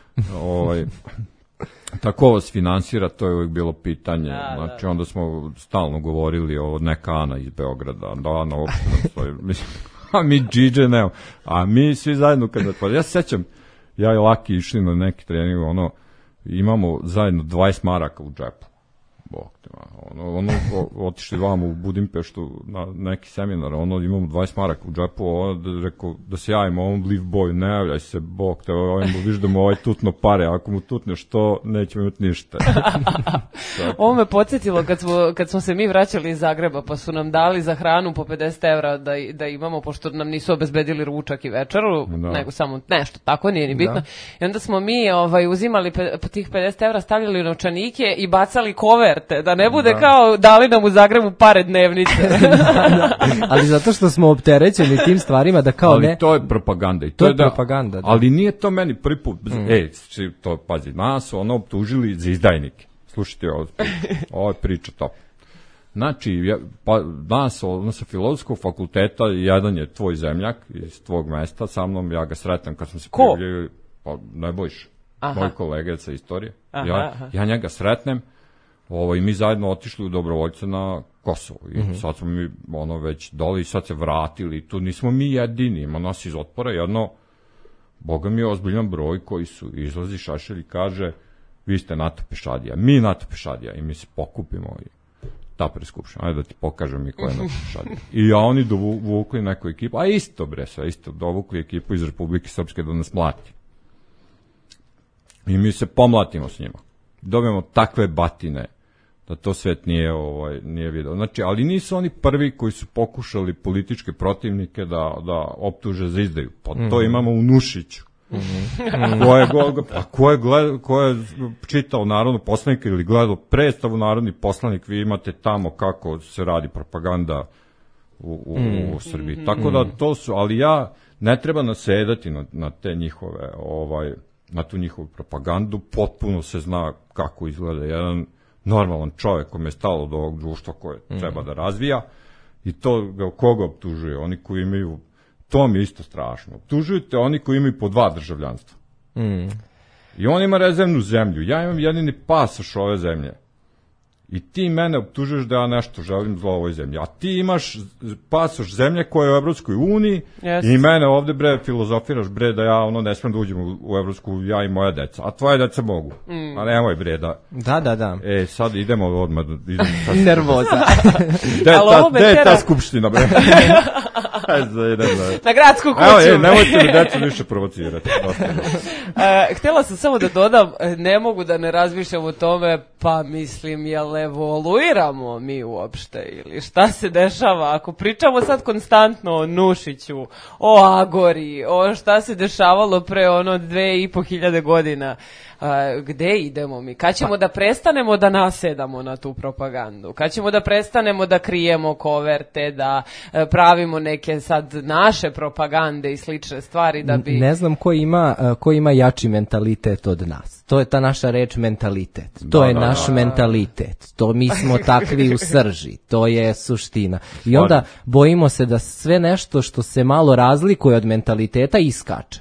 Tako vas finansira, to je uvijek bilo pitanje. Znači, onda smo stalno govorili o neka Ana iz Beograda, da Ana uopšte stoji. A mi džiđe nemamo. A mi svi zajedno ja se sećam, ja i Laki išli na neki trening, imamo zajedno 20 maraka u džepu. Bog te, otišli vamo u Budimpeštu na neki seminar, imamo 20 maraka u džepu, rekao da se javimo, Live Boy, ne javljaj se, Bog te, viš da mu tutno pare, ako mu tutneš to, nećemo imati ništa. Ovo me podsjetilo kad smo se mi vraćali iz Zagreba, pa su nam dali za hranu po 50 evra da imamo, pošto nam nisu obezbedili ručak i večeru, nego samo nešto, tako nije ni bitno. I onda smo mi uzimali tih 50 evra, stavljali u novčanike i bacali koverte, da ne bude kao dali nam u Zagrebu pare dnevnice. Ali zato što smo opterećeni tim stvarima da kao ali to je propaganda. To je propaganda. Da. Ali nije to meni prvi put. To pazi, nas su optužili za izdajnike. Slušajte, ovo je priča top. Znači, danas sa Filozofskog fakulteta, jedan je tvoj zemljak iz tvog mesta, sa mnom, ja ga sretnem kad smo se prijavljali, pa ne bojiš, moj kolega sa istorije. Ja njega sretnem, i mi zajedno otišli u dobrovoljce na Kosovo i sad smo mi već dole i sad se vratili, tu nismo mi jedini, ima nas iz Otpora jedno, boga mi je ozbiljan broj koji su izlazi Šešelj i kaže, vi ste NATO pešadija, mi NATO pešadija, i mi se pokupimo i ta preskupšena, ajde da ti pokažem i ko je NATO pešadija. I oni dovukli neku ekipu, a isto dovukli ekipu iz Republike Srpske da nas mlati. I mi se pomlatimo s njima. Dobijemo takve batine da to svet nije video. Znači, ali nisu oni prvi koji su pokušali političke protivnike da optuže za izdaju. Pa to imamo u Nušiću. Ko je čitao Narodnog poslanika ili gledao predstavu Narodni poslanik, vi imate tamo kako se radi propaganda u Srbiji. Tako da to su, ali ja ne treba nasedati na te njihove na tu njihovu propagandu, potpuno se zna kako izgleda jedan normalan čovjek kome je stalo do ovog društva koje treba da razvija i to koga optužuje, oni koji imaju, to mi je isto strašno, optužujete oni koji imaju po 2 državljanstva. I on ima rezervnu zemlju, ja imam jedini pasoš ove zemlje i ti mene optužuješ da ja nešto želim zlo ovoj zemlji, a ti imaš pasoš zemlje koja je u Evropskoj uniji i mene ovde filozofiraš da ja ne smem da uđem u Evropsku, ja i moja deca, a tvoje deca mogu, a nemoj da. Da. Sad idemo odmah. Nervoza. Gde je ta skupština, Na gradsku kuću. Evo, nemojte mi decu više provocirati. Htjela sam samo da dodam, ne mogu da ne razmišljam o tome, pa mislim, jel evoluiramo mi uopšte ili šta se dešava? Ako pričamo sad konstantno o Nušiću, o Agori, o šta se dešavalo pre 2500 godina, gde idemo mi? Kad ćemo da prestanemo da nasedamo na tu propagandu? Kad ćemo da prestanemo da krijemo koverte, da pravimo neke sad naše propagande i slične stvari da bi... Ne znam ko ima jači mentalitet od nas. To je ta naša reč mentalitet. To je naš mentalitet. To mi smo takvi u srži. To je suština. I onda bojimo se da sve nešto što se malo razlikuje od mentaliteta iskače.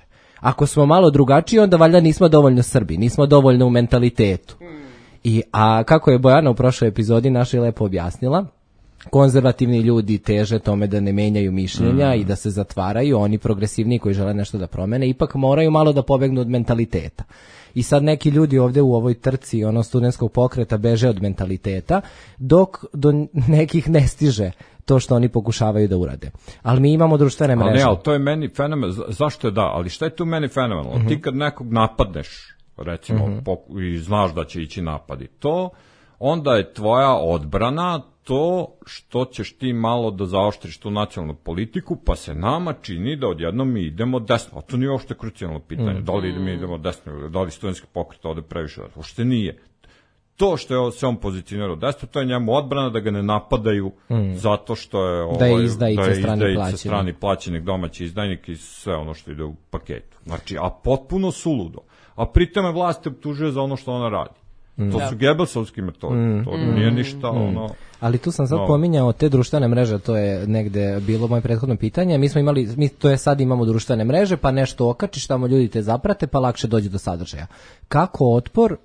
Ako smo malo drugačiji, onda valjda nismo dovoljno Srbi, nismo dovoljno u mentalitetu. A kako je Bojana u prošloj epizodi našoj lepo objasnila, konzervativni ljudi teže tome da ne menjaju mišljenja i da se zatvaraju, oni progresivni koji žele nešto da promene, ipak moraju malo da pobegnu od mentaliteta. I sad neki ljudi ovde u ovoj trci studentskog pokreta beže od mentaliteta, dok do nekih ne stiže to što oni pokušavaju da urade. Ali mi imamo društvene mreže. Ali ne, ali to je meni fenomen, zašto je da, ali šta je tu meni fenomenalno? Ti kad nekog napadneš, recimo, i znaš da će ići napadi, to, onda je tvoja odbrana to što ćeš ti malo da zaoštriš tu nacionalnu politiku, pa se nama čini da odjednom mi idemo desno. A to nije uopšte krucijalno pitanje. Da li mi idemo desno, da li studentski pokret ovde previše desno. Uopšte nije. To što je se on pozicionirao desno, to je njemu odbrana da ga ne napadaju zato što je da je izdajica strani plaćenik, domaći izdajnik i sve ono što ide u paketu. Znači, a potpuno suludo. A pritom je vlast te optužuje za ono što ona radi. To su Gebelsovski metode, to nije ništa ono... Ali tu sam sad pominjao te društvene mreže, to je negde bilo moje prethodno pitanje, mi smo imali, to je sad imamo društvene mreže, pa nešto okačiš, tamo ljudi te zaprate, pa lakše dođe do sadržaja. Kako Otpor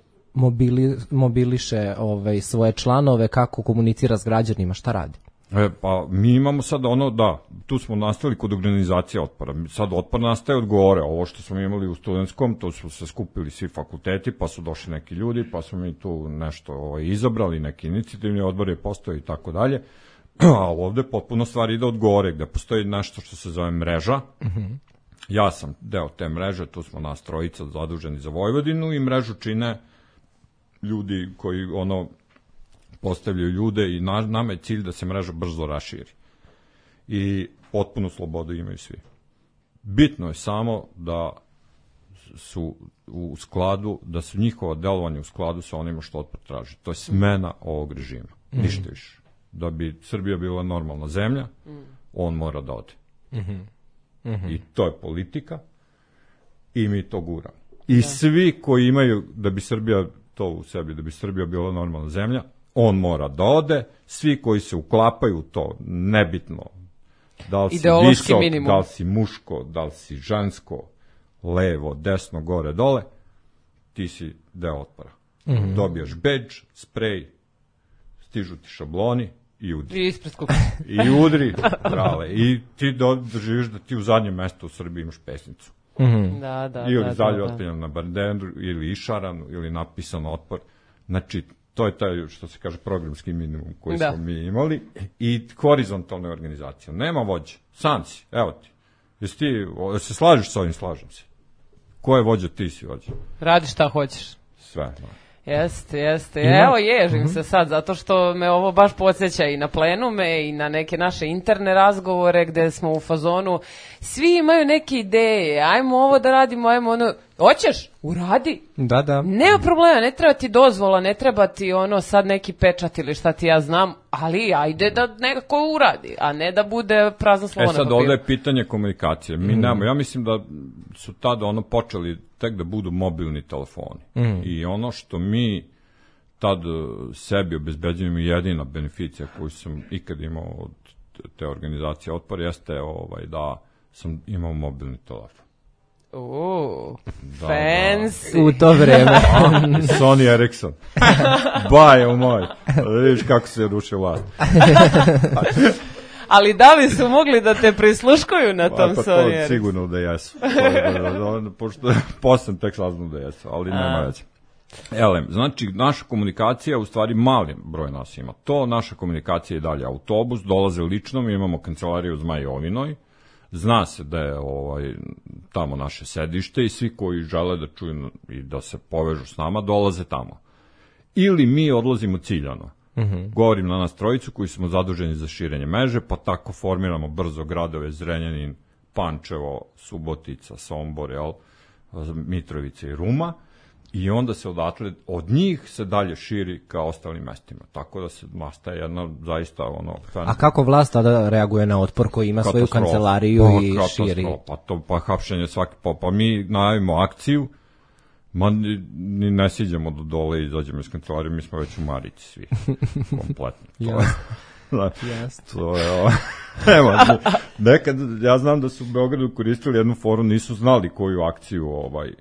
mobiliše svoje članove, kako komunicira s građanima, šta radi? Pa mi imamo sad tu smo nastavili kod organizacije Otpora. Sad Otpor nastaje od gore, ovo što smo imali u studentskom, to su se skupili svi fakulteti, pa su došli neki ljudi, pa smo mi tu nešto izabrali, neki inicijativni odbor je postao i tako dalje. A ovde potpuno stvar ide od gore, gde postoji nešto što se zove mreža. Ja sam deo te mreže, tu smo nas trojica zaduženi za Vojvodinu i mrežu čine ljudi koji postavljaju ljude i nama je cilj da se mreža brzo raširi. I potpunu slobodu imaju svi. Bitno je samo da su u skladu, da su njihova delovanja u skladu sa onima što Otpor traži. To je smena ovog režima. Ništa više. Da bi Srbija bila normalna zemlja, on mora da ode. I to je politika i mi to guramo. I svi koji imaju da bi Srbija to u sebi, da bi Srbija bila normalna zemlja, on mora da ode, svi koji se uklapaju u to, nebitno, da li si visok, da li si muško, da li si žensko, levo, desno, gore, dole, ti si deo Otpora. Dobijaš bedž, sprej, stižu ti šabloni i udri. I udri, brale. I ti doživiš da ti u zadnjem mestu u Srbiji imaš pesnicu. Ili dalje otpenjan na Bardenu, ili išaran, ili napisan Otpor. Znači, to je taj, što se kaže, programski minimum koji smo mi imali i horizontalne organizacije. Nema vođe, sam si, evo ti. Jesi ti, se slažeš s ovim, slažem se. Ko je vođa, ti si vođa. Radi šta hoćeš. Sve, Jeste. Evo ježim se sad, zato što me ovo baš podsjeća i na plenume i na neke naše interne razgovore gde smo u fazonu, svi imaju neke ideje, ajmo ovo da radimo, ajmo ono, hoćeš? Uradi. Da. Nema problema, ne treba ti dozvola, ne treba ti sad neki pečat ili šta ti ja znam, ali ajde da nekako uradi, a ne da bude prazno slovo na papiru. Sad ovde je pitanje komunikacije. Mi nemamo, ja mislim da su tada počeli tek da budu mobilni telefoni. I ono što mi tad sebi obezbeđujemo, jedina beneficija koju sam ikad imao od te organizacije Otpor jeste da sam imao mobilni telefon. Fancy. U to vreme. Sony Ericsson. Bajo moj. Vidiš kako se odušio vlast. Ali da li su mogli da te prisluškuju na tom Sony Ericsson? Sigurno da jesu. Pošto posle tek saznao da jesu, ali nema već. Znači, naša komunikacija, u stvari mali broj nas ima. To naša komunikacija je dalje autobus, dolaze lično, mi imamo kancelariju u Zmajovinoj, zna se da je tamo naše sedište i svi koji žele da čuju i da se povežu s nama, dolaze tamo. Ili mi odlazimo ciljano. Govorim na nas trojicu koji smo zaduženi za širenje mreže, pa tako formiramo brzo gradove Zrenjanin, Pančevo, Subotica, Sombor, Mitrovica i Ruma. I onda se odatle, od njih se dalje širi ka ostalim mestima. Tako da se nastaje jedno zaista A kako vlast tada reaguje na Otpor koji ima svoju kancelariju i širi? Pa hapšenje svaki pa mi najavimo akciju, ni ne siđemo do dole i izađemo iz kancelarije, mi smo već u Marici svi. Kompletno. Jasno. To je Evo, nekad, ja znam da su u Beogradu koristili jednu foru, nisu znali koju akciju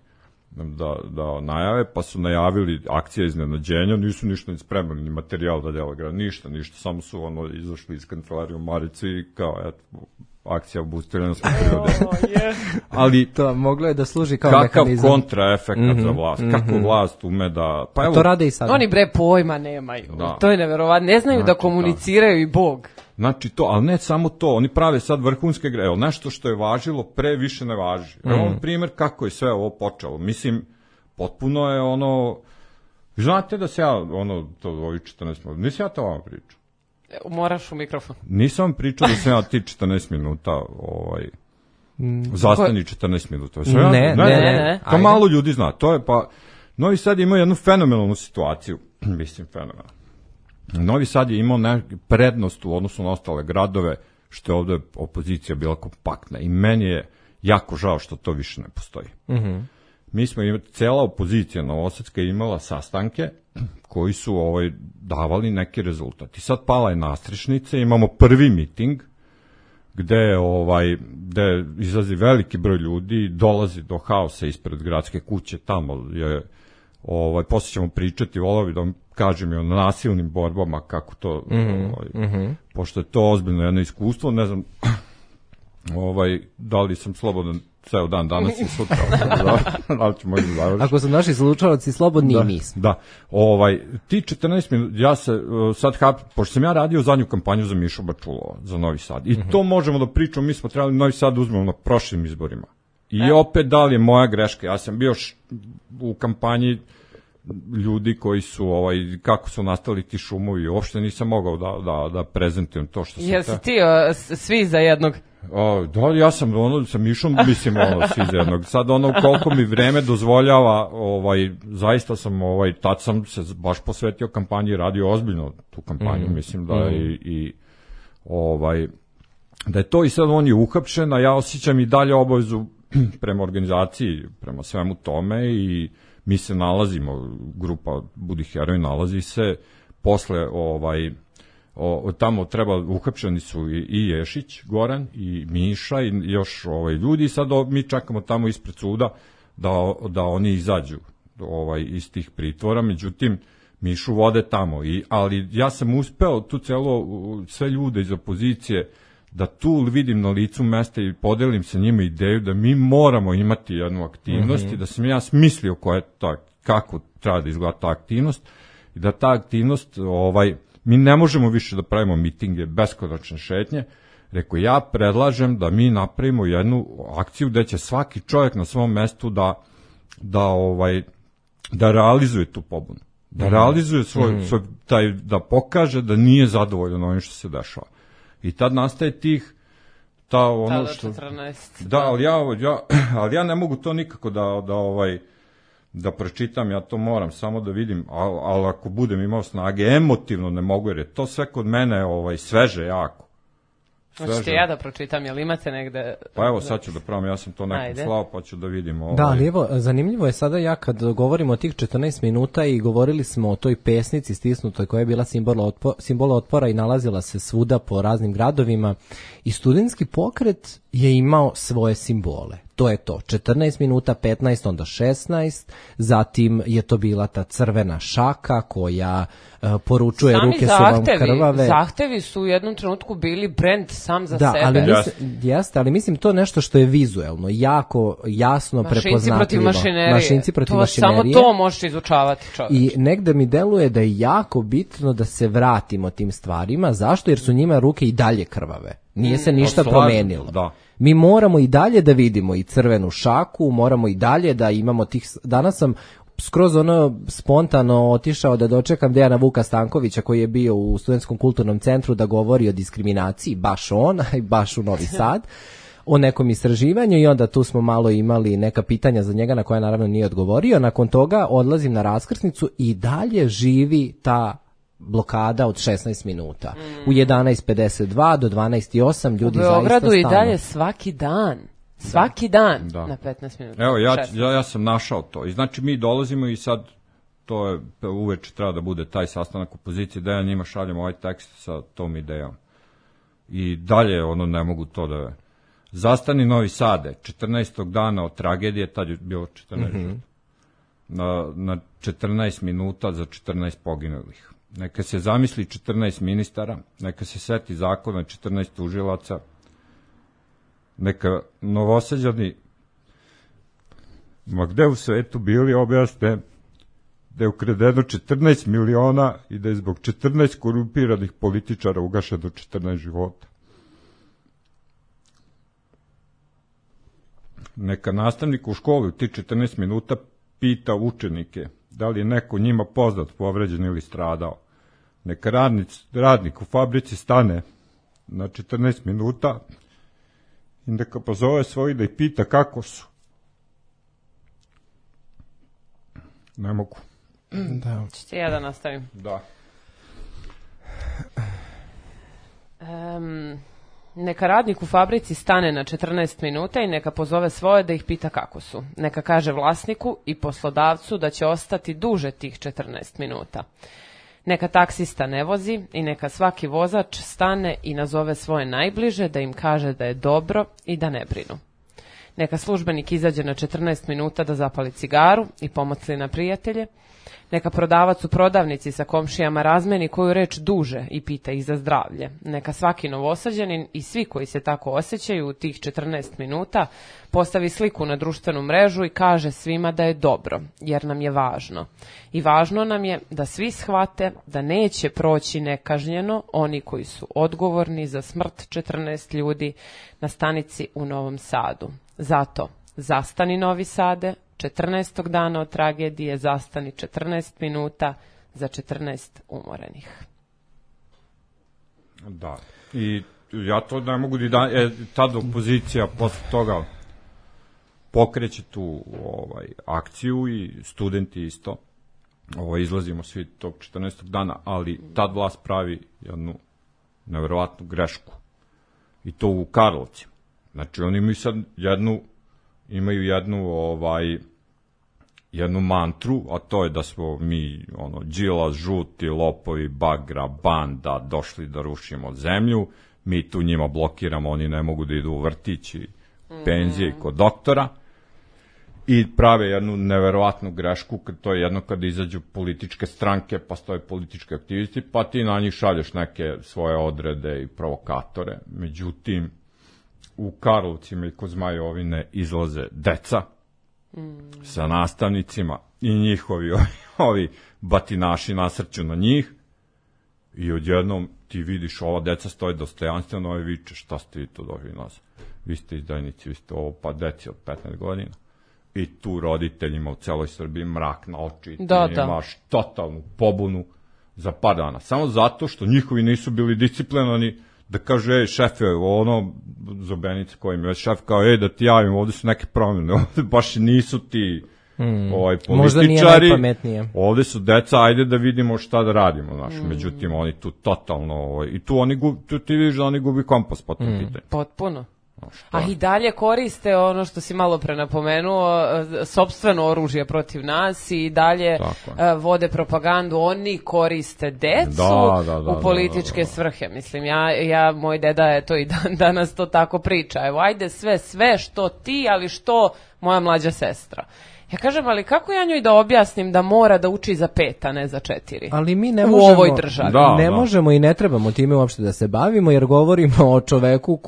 da najave, pa su najavili akcija iznenađenja, nisu ništa ni spremali, ni materijal da dela grad, ništa, samo su izašli iz kancelarije u Marici i kao, eto, akcija obustavljenosti prirode. Ali to moglo je da služi kao kakav mehanizam. kontraefekat za vlast, kako vlast ume da... Pa evo, to rade i sad. Oni pojma nemaju, to je neverovatno, ne znaju da komuniciraju i Bog. Znači to, ali ne samo to, oni prave sad vrhunske greje, nešto što je važilo pre više ne važi. Evo primjer kako je sve ovo počelo, mislim, potpuno je znate da se ja, to ovih 14 minuta, nisam ja to vam pričao. Moraš u mikrofon. Nisam vam pričao da sam ja ti 14 minuta, zastani 14 minuta. Ne. To malo ljudi zna, to je Novi Sad ima jednu fenomenalnu situaciju, mislim fenomenalnu. Novi Sad je imao prednost u odnosu na ostale gradove, što je ovde opozicija bila kompaktna i meni je jako žao što to više ne postoji. Mi smo imali, cela opozicija novosadska je imala sastanke koji su davali neki rezultat. I sad pala je nastrešnica, imamo prvi miting gde izlazi veliki broj ljudi, dolazi do haosa ispred gradske kuće, tamo je, posle ćemo pričati, volao bi da vam kažem i o nasilnim borbama, kako to, pošto je to ozbiljno jedno iskustvo, ne znam, da li sam slobodan ceo dan danas i sutra, da li ćemo završiti. Ako su naši slučajci slobodni i mi smo. Da, ti 14 minuta, ja se sad, pošto sam ja radio zadnju kampanju za Mišu Bačulova, za Novi Sad, i to možemo da pričamo, mi smo trebali Novi Sad uzmemo na prošlim izborima. I opet, da li je moja greška, ja sam bio u kampanji ljudi koji su, kako su nastali ti šumovi, uopšte nisam mogao da prezentujem to što sam... Jesi ti svi za jednog? Da, ja sam sam išao, mislim, svi za jednog. Sad koliko mi vreme dozvoljava, zaista sam, tad sam se baš posvetio kampanji i radio ozbiljno tu kampanju, mislim da da je to i sad on je uhapšen, a ja osjećam i dalje obavezu prema organizaciji, prema svemu tome i mi se nalazimo, grupa Budi heroj nalazi se, posle tamo uhapšeni su i Ješić, Goran, i Miša, i još ljudi, i sad mi čekamo tamo ispred suda da oni izađu iz tih pritvora, međutim, Mišu vode tamo, ali ja sam uspeo tu sve ljude iz opozicije da tu vidim na licu mesta i podelim sa njima ideju da mi moramo imati jednu aktivnost i da sam ja smislio kako treba da izgleda ta aktivnost i da ta aktivnost, mi ne možemo više da pravimo mitinge, beskonačne šetnje, rekao ja predlažem da mi napravimo jednu akciju gde će svaki čovjek na svom mestu da realizuje tu pobunu, da realizuje da pokaže da nije zadovoljan ovim što se dešava. I tad nastaje Tada 14. Da, ali ja ne mogu to nikako da pročitam, ja to moram samo da vidim, ali ako budem imao snage, emotivno ne mogu, jer je to sve kod mene sveže jako. Hoćete ja da pročitam, jel imate negde... Pa evo, sad ću da pravim, ja sam to nekom slao, pa ću da vidim. Da, ali evo, zanimljivo je sada kad govorimo o tih 14 minuta i govorili smo o toj pesnici stisnutoj koja je bila simbol otpora i nalazila se svuda po raznim gradovima i studentski pokret je imao svoje simbole. To je to, 14 minuta, 15, onda 16, zatim je to bila ta crvena šaka koja poručuje ruke su vam krvave. Zahtevi su u jednom trenutku bili brend sam za sebe. Ali mislim to nešto što je vizuelno, jako jasno prepoznatljivo. Mašinci protiv mašinerije. Samo to možeš izučavati čovječ. I negde mi deluje da je jako bitno da se vratimo tim stvarima. Zašto? Jer su njima ruke i dalje krvave. Nije se ništa promenilo. Da. Mi moramo i dalje da vidimo i crvenu šaku, moramo i dalje da imamo tih... Danas sam skroz spontano otišao da dočekam Dejana Vuka Stankovića koji je bio u Studentskom kulturnom centru da govori o diskriminaciji, baš on, baš u Novi Sad, o nekom istraživanju i onda tu smo malo imali neka pitanja za njega na koja naravno nije odgovorio. Nakon toga odlazim na raskrsnicu i dalje živi ta blokada od 16 minuta. U 11:52 do 12:08 ljudi zaista stanu. U Beogradu i dalje svaki dan na 15 minuta. Evo, ja sam našao to. I znači mi dolazimo i sad to je uveče treba da bude taj sastanak opozicije da ja njima šaljem ovaj tekst sa tom idejom. I dalje ne mogu to da... Zastani Novi Sade, 14. dana od tragedije, tad je bilo 14. Na 14 minuta za 14 poginulih. Neka se zamisli 14 ministara, neka se seti zakona 14 tužilaca, neka Novosađani, ma gde u svetu bili, objasne da je ukradeno 14 miliona i da je zbog 14 korumpiranih političara ugašeno 14 života. Neka nastavnik u školi u ti 14 minuta pita učenike da li je neko njima poznat, povređen ili stradao. Neka radnik u fabrici stane na 14 minuta i neka pozove svoji da ih pita kako su. Ne mogu. Da. Ćete ja da nastavim? Da. Neka radnik u fabrici stane na 14 minuta i neka pozove svoje da ih pita kako su. Neka kaže vlasniku i poslodavcu da će ostati duže tih 14 minuta. Neka taksista ne vozi i neka svaki vozač stane i nazove svoje najbliže da im kaže da je dobro i da ne brinu. Neka službenik izađe na 14 minuta da zapali cigaru i pomocli na prijatelje. Neka prodavac u prodavnici sa komšijama razmeni koju reč duže i pita ih za zdravlje. Neka svaki Novosađanin i svi koji se tako osjećaju u tih 14 minuta postavi sliku na društvenu mrežu i kaže svima da je dobro, jer nam je važno. I važno nam je da svi shvate da neće proći nekažnjeno oni koji su odgovorni za smrt 14 ljudi na stanici u Novom Sadu. Zato, zastani Novi Sade, 14. dana od tragedije, zastani 14 minuta za 14 umorenih. Da, i ja to ne mogu tad opozicija posle toga pokreće tu akciju i studenti isto. Izlazimo svi tog 14. dana, ali tad vlast pravi jednu neverovatnu grešku. I to u Karlovcima. Znači, oni imaju sad jednu mantru, a to je da smo mi, Đilas, žuti, lopovi, bagra, banda, došli da rušimo zemlju, mi tu njima blokiramo, oni ne mogu da idu u vrtić i penzije kod doktora, i prave jednu neverovatnu grešku, to je jedno kada izađu političke stranke, pa stoje politički aktivisti, pa ti na njih šalješ neke svoje odrede i provokatore. Međutim, u Karlovcima i kod Zmajovine izlaze deca sa nastavnicima i njihovi ovi batinaši nasrću na njih i odjednom ti vidiš ova deca stoje dostojanstveno, ovi viče šta ste vi tu došli nas, vi ste izdajnici, vi ste ovo, pa deci od 15 godina. I tu roditeljima u celoj Srbiji mrak na oči, imaš totalnu pobunu za par dana. Samo zato što njihovi nisu bili disciplinarni da kaže, šefe, zobenice kojim je šef kao, da ti javim, ovde su neke promjene, ovde baš nisu ti političari. Možda nije najpametnije. Ovde su deca, ajde da vidimo šta da radimo, međutim, oni tu totalno, i tu ti vidiš da oni gubi kompas po tom pitanju. Potpuno. A i dalje koriste ono što si malo pre napomenuo, sopstveno oružje protiv nas i dalje vode propagandu, oni koriste decu u političke svrhe. Mislim, moj deda je to i danas to tako priča. Evo, ajde sve što ti, ali što moja mlađa sestra. Ja kažem, ali kako ja njoj da objasnim da mora da uči za 5, a ne za 4? Ali mi ne možemo, u ovoj državi. Ne možemo i ne trebamo time uopšte da se bavimo, jer govorimo o čoveku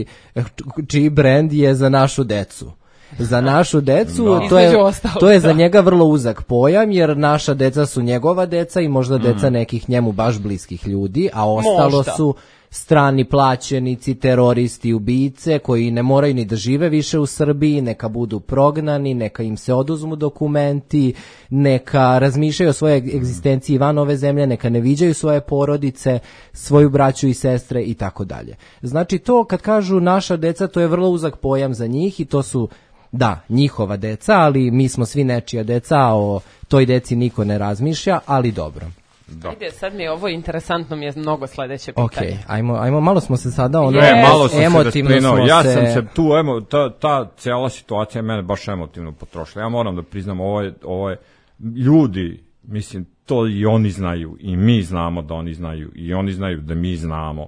čiji brend je za našu decu. Za našu decu, to je za njega vrlo uzak pojam, jer naša deca su njegova deca i možda deca nekih njemu baš bliskih ljudi, a ostalo su strani plaćenici, teroristi, ubice koji ne moraju ni da žive više u Srbiji, neka budu prognani, neka im se oduzmu dokumenti, neka razmišljaju o svojoj egzistenciji van ove zemlje, neka ne viđaju svoje porodice, svoju braću i sestre i tako dalje. Znači to kad kažu naša deca, to je vrlo uzak pojam za njih i to su njihova deca, ali mi smo svi nečija deca, a o toj deci niko ne razmišlja, ali dobro. Ajde, sad mi je ovo interesantno, mi je mnogo sledeće pitanje. Ajmo, malo smo se sada emotivno ja sam se tu, ta cijela situacija mene baš emotivno potrošila. Ja moram da priznam, ovo je ljudi, mislim, to i oni znaju i mi znamo da oni znaju i oni znaju da mi znamo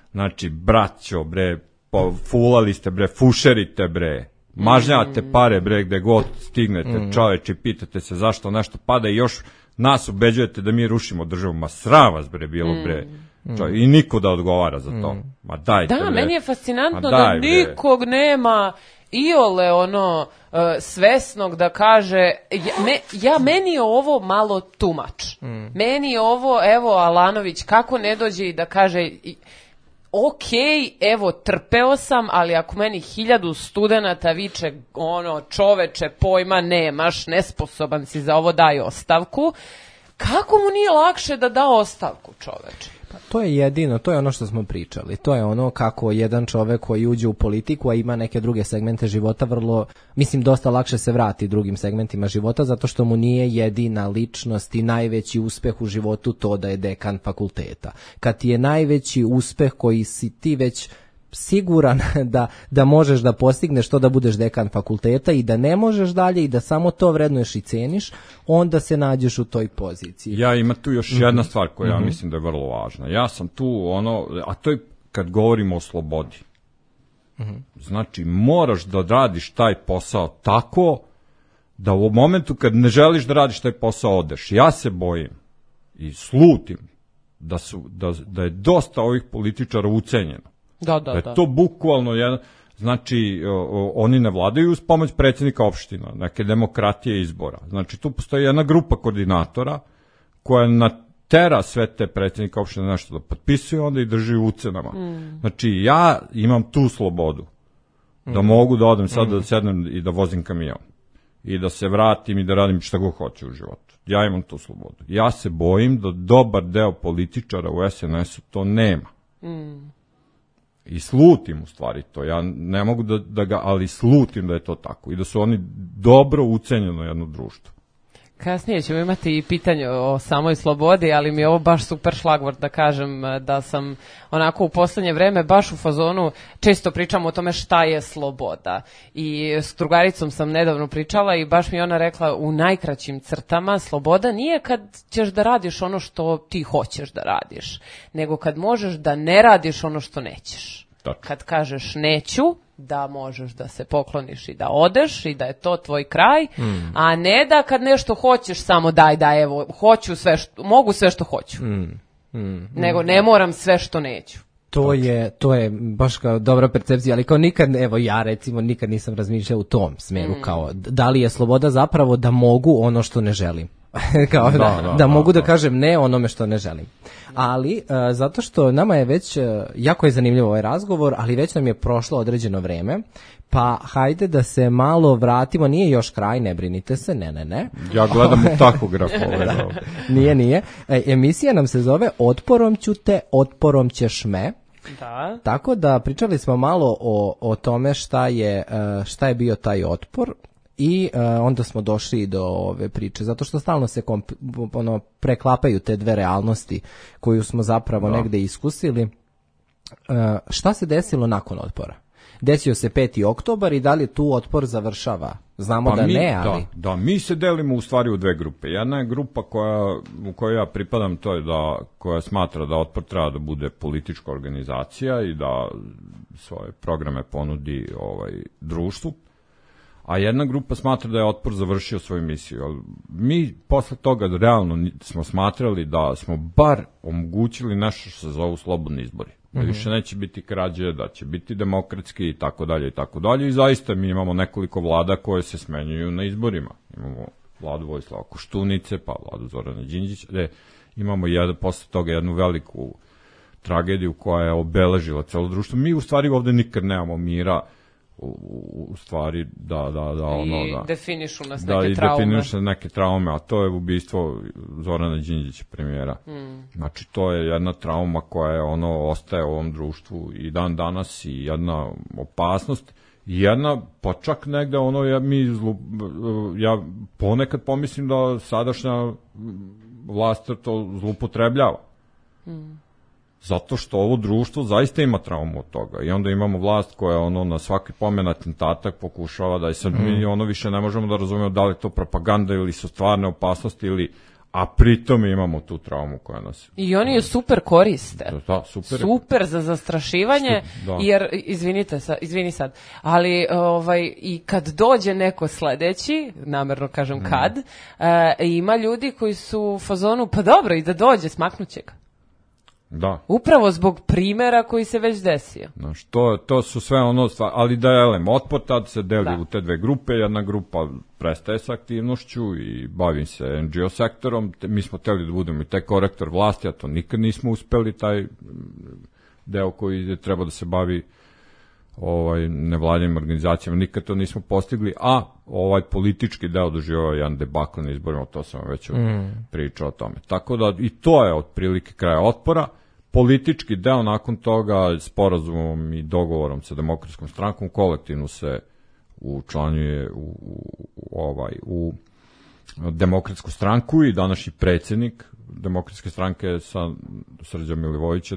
Znači, braćo, bre, fulali ste, bre, fušerite, bre, mažnjate pare, bre, gde god stignete, čoveči, pitate se zašto nešto pada i još nas ubeđujete da mi rušimo državu. Ma sram vas, bre, bilo, bre. I niko da odgovara za to. Ma dajte, da, bre. meni je fascinantno da nikog nema iole svesnog da kaže meni je ovo malo too much. Meni je ovo, evo Alanović, kako ne dođe i da kaže ok, evo trpeo sam, ali ako meni 1000 studenata viče čoveče, pojma nemaš, nesposoban si za ovo, daj ostavku, kako mu nije lakše da da ostavku, čoveče? Pa to je jedino, to je ono što smo pričali. To je ono kako jedan čovek koji uđe u politiku, a ima neke druge segmente života, dosta lakše se vrati drugim segmentima života, zato što mu nije jedina ličnost i najveći uspeh u životu to da je dekan fakulteta. Kad ti je najveći uspeh koji si ti već siguran da možeš da postigneš to da budeš dekan fakulteta i da ne možeš dalje i da samo to vrednuješ i ceniš, onda se nađeš u toj poziciji. Ja ima tu još jedna stvar koja ja mislim da je vrlo važna. Ja sam tu a to je kad govorimo o slobodi. Znači, moraš da radiš taj posao tako da u momentu kad ne želiš da radiš taj posao odeš. Ja se bojim i slutim da je dosta ovih političara ucenjeno. Da je to bukvalno jedan, znači oni ne vladaju uz pomoć predsjednika opština, neke demokratije izbora. Znači tu postoji jedna grupa koordinatora koja natera sve te predsjednika opština nešto da potpisuju, onda i drži u ucenama. Znači ja imam tu slobodu da mogu da odem sad da sednem i da vozim kamion i da se vratim i da radim šta god hoću u životu. Ja imam tu slobodu. Ja se bojim da dobar deo političara u SNS-u to nema. I slutim u stvari to, ja ne mogu ali slutim da je to tako i da su oni dobro ucenjeno jedno društvo. Kasnije ćemo imati i pitanje o samoj slobodi, ali mi je ovo baš super šlagvort da kažem da sam onako u poslednje vreme baš u fazonu, često pričamo o tome šta je sloboda. I s drugaricom sam nedavno pričala i baš mi ona rekla u najkraćim crtama, sloboda nije kad ćeš da radiš ono što ti hoćeš da radiš, nego kad možeš da ne radiš ono što nećeš. Tačno. Kad kažeš neću, da možeš da se pokloniš i da odeš i da je to tvoj kraj, a ne da kad nešto hoćeš samo da evo, mogu sve što hoću. Nego ne moram sve što neću. To je baš kao dobra percepcija, ali kao nikad, evo ja recimo nikad nisam razmišljao u tom smeru, kao da li je sloboda zapravo da mogu ono što ne želim. Kao da mogu da kažem ne onome što ne želim. Ali zato što nama je već jako je zanimljiv ovaj razgovor, ali već nam je prošlo određeno vreme, pa hajde da se malo vratimo, nije još kraj, ne brinite se, ne. Ja gledam u tahograf. Nije. Emisija nam se zove Otporom ću te, otporom ćeš me. Da. Tako da pričali smo malo o tome šta je bio taj otpor. I onda smo došli do ove priče, zato što stalno se preklapaju te dve realnosti koju smo zapravo negde iskusili. Šta se desilo nakon otpora? Desio se 5. oktobar i da li tu otpor završava? Znamo da ne, ali... Da, mi se delimo u stvari u dve grupe. Jedna je grupa u kojoj ja pripadam, to je koja smatra da otpor treba da bude politička organizacija i da svoje programe ponudi društvu. A jedna grupa smatra da je otpor završio svoju misiju. Mi posle toga realno smo smatrali da smo bar omogućili nešto što se zovu slobodni izbori. Da više neće biti krađe, da će biti demokratski i tako dalje i tako dalje. I zaista mi imamo nekoliko vlada koje se smenjuju na izborima. Imamo vladu Vojislava Koštunice, pa vladu Zorana Đinđića. Imamo posle toga jednu veliku tragediju koja je obeležila celo društvo. Mi u stvari ovde nikad nemamo mira, u stvari da definišu nas neke traume. Definišu neke traume, a to je ubistvo Zorana Đinđića, premijera. Znači to je jedna trauma koja je ostaje u ovom društvu i dan danas i jedna opasnost i jedna, pa čak negde ja ponekad pomislim da sadašnja vlast to zloupotrebljava. Zato što ovo društvo zaista ima traumu od toga i onda imamo vlast koja na svaki pomen atentatak pokušava da i sad mi više ne možemo da razumemo da li je to propaganda ili su stvarne opasnosti a pritom imamo tu traumu koja nas... I oni je super koriste. Da, super. Super za zastrašivanje, jer, izvini sad, ali i kad dođe neko sledeći, namerno kažem kad, ima ljudi koji su u fazonu, pa dobro, i da dođe, smaknuće ga. Da. Upravo zbog primera koji se već desio. Znaš, to su sve ono stvari, ali da je otpor, tad se deli u te dve grupe, jedna grupa prestaje sa aktivnošću i bavim se NGO sektorom, mi smo hteli da budemo i taj korektor vlasti, a to nikad nismo uspeli, taj deo koji je treba da se bavi nevladinim organizacijama, nikad to nismo postigli, a ovaj politički deo doživao jedan debakl na izborima, to sam već pričao o tome. Tako da i to je otprilike kraja otpora. Politički deo nakon toga sporazumom i dogovorom sa Demokratskom strankom kolektivno se učlanjuje u Demokratsku stranku i današnji predsjednik Demokratske stranke Srđan Milivojević je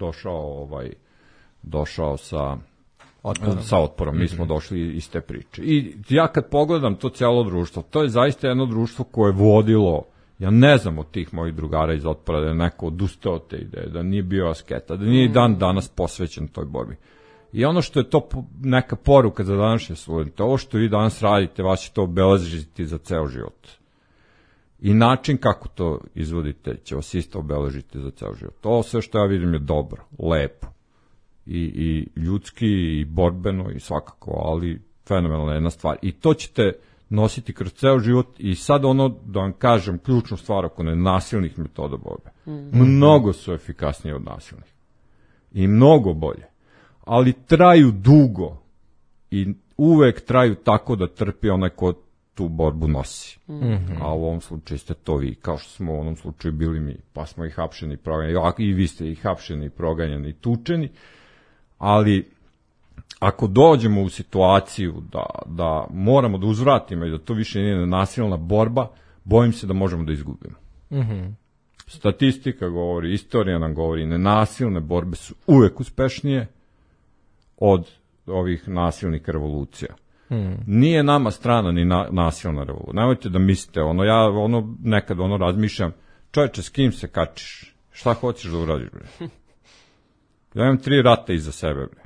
došao sa otporom. Mi smo došli iz te priče. I ja kad pogledam to cijelo društvo, to je zaista jedno društvo koje je vodilo, ja ne znam od tih mojih drugara iz otpora da je neko odustao od te ideje, da nije bio asketa, da nije dan danas posvećen toj borbi. I ono što je to neka poruka za današnje studente, ovo što vi danas radite, vas će to obeležiti za ceo život. I način kako to izvodite će vas isto obeležiti za ceo život. Ovo sve što ja vidim je dobro, lepo. I ljudski, i borbeno, i svakako, ali fenomenalna jedna stvar. I to ćete nositi kroz ceo život i sad da vam kažem, ključnu stvar oko nenasilnih metoda borbe. Mnogo su efikasnije od nasilnih. I mnogo bolje. Ali traju dugo i uvek traju tako da trpi onaj ko tu borbu nosi. A u ovom slučaju ste to vi, kao što smo u onom slučaju bili mi, pa smo i hapšeni, proganjeni, i vi ste i hapšeni, proganjeni, i tučeni. Ali ako dođemo u situaciju da moramo da uzvratimo i da to više nije nasilna borba, bojim se da možemo da izgubimo. Statistika govori, istorija nam govori, nenasilne borbe su uvek uspešnije od ovih nasilnih revolucija. Nije nama strana ni nasilna revolucija. Nemojte da mislite, ja nekad razmišljam, čovječe, s kim se kačiš? Šta hoćeš da uradiš, bre? Ja imam 3 rata iza sebe, bre.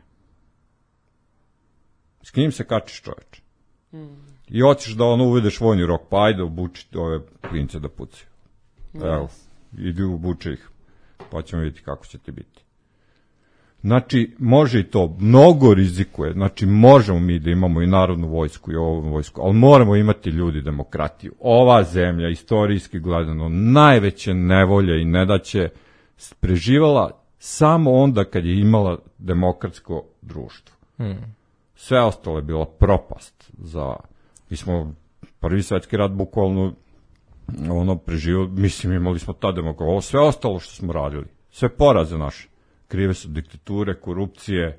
S kim se kačiš, čoveče? I hoćeš da uvedeš vojni rok, pa ajde obuči ove klince da pucaju. Evo, idi obuče ih, pa ćemo vidjeti kako će ti biti. Znači, može i to, mnogo rizikuje, znači možemo mi da imamo i narodnu vojsku i ovu vojsku, ali moramo imati ljudi demokratiju. Ova zemlja, istorijski gledano, najveće nevolje i nedaće preživala samo onda kad je imala demokratsko društvo. Sve ostalo je bila propast. Mi smo prvi svetski rat bukvalno preživio, mislim imali smo ta demokratija. Ovo sve ostalo što smo radili, sve poraze naše, krive su diktature, korupcije,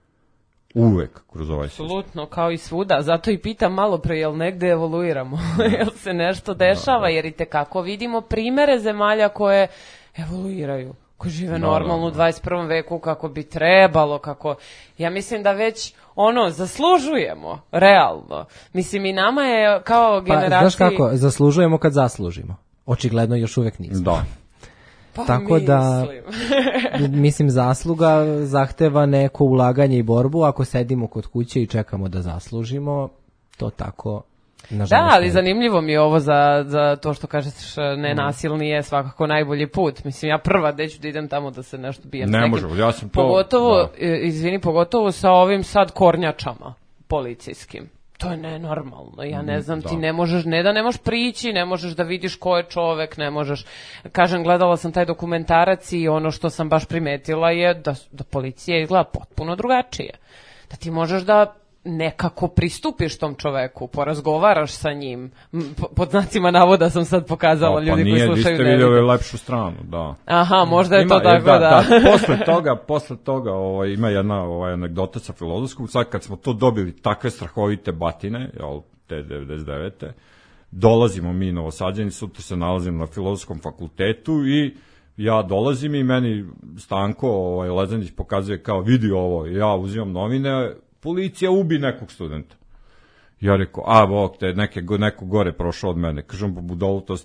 uvek kroz ovaj sistem. Apsolutno, kao i svuda. Zato i pitam malo pre, jel negde evoluiramo? Jel se nešto dešava? Jer i tekako vidimo primere zemalja koje evoluiraju, koji žive normalno u 21. veku kako bi trebalo, ja mislim da već zaslužujemo, realno. Mislim, i nama je kao generaciji... Pa, znaš kako, zaslužujemo kad zaslužimo. Očigledno još uvek nismo. Da. Pa tako da, mislim, zasluga zahteva neko ulaganje i borbu. Ako sedimo kod kuće i čekamo da zaslužimo, to tako... Da, ali zanimljivo mi je ovo za to što kažeš nenasilni je svakako najbolji put. Mislim, ja prva neću da idem tamo da se nešto bijem. Ne možemo, ja sam to... Pogotovo sa ovim sad kornjačama policijskim. To je nenormalno, ja ne znam, ti ne možeš, ne možeš prići, ne možeš da vidiš ko je čovek, ne možeš, kažem, gledala sam taj dokumentarac i ono što sam baš primetila je da policija izgleda potpuno drugačije. Da ti možeš da nekako pristupiš tom čoveku, porazgovaraš sa njim, pod znacima navoda sam sad pokazala ljudi koji slušaju. Pa nije, vi ste vidjeli lepšu stranu, da. Aha, možda je to tako, da. Posle toga ima jedna anegdota sa Filozofskog, sad kad smo to dobili takve strahovite batine, te 99. dolazimo mi Novosađani, sutra se nalazimo na Filozofskom fakultetu i ja dolazim i meni Stanko Lezanić pokazuje kao vidi ovo, ja uzimam novine, policija ubi nekog studenta. Ja rekao, bog te, neko gore prošao od mene. Kažem, po budalotosti,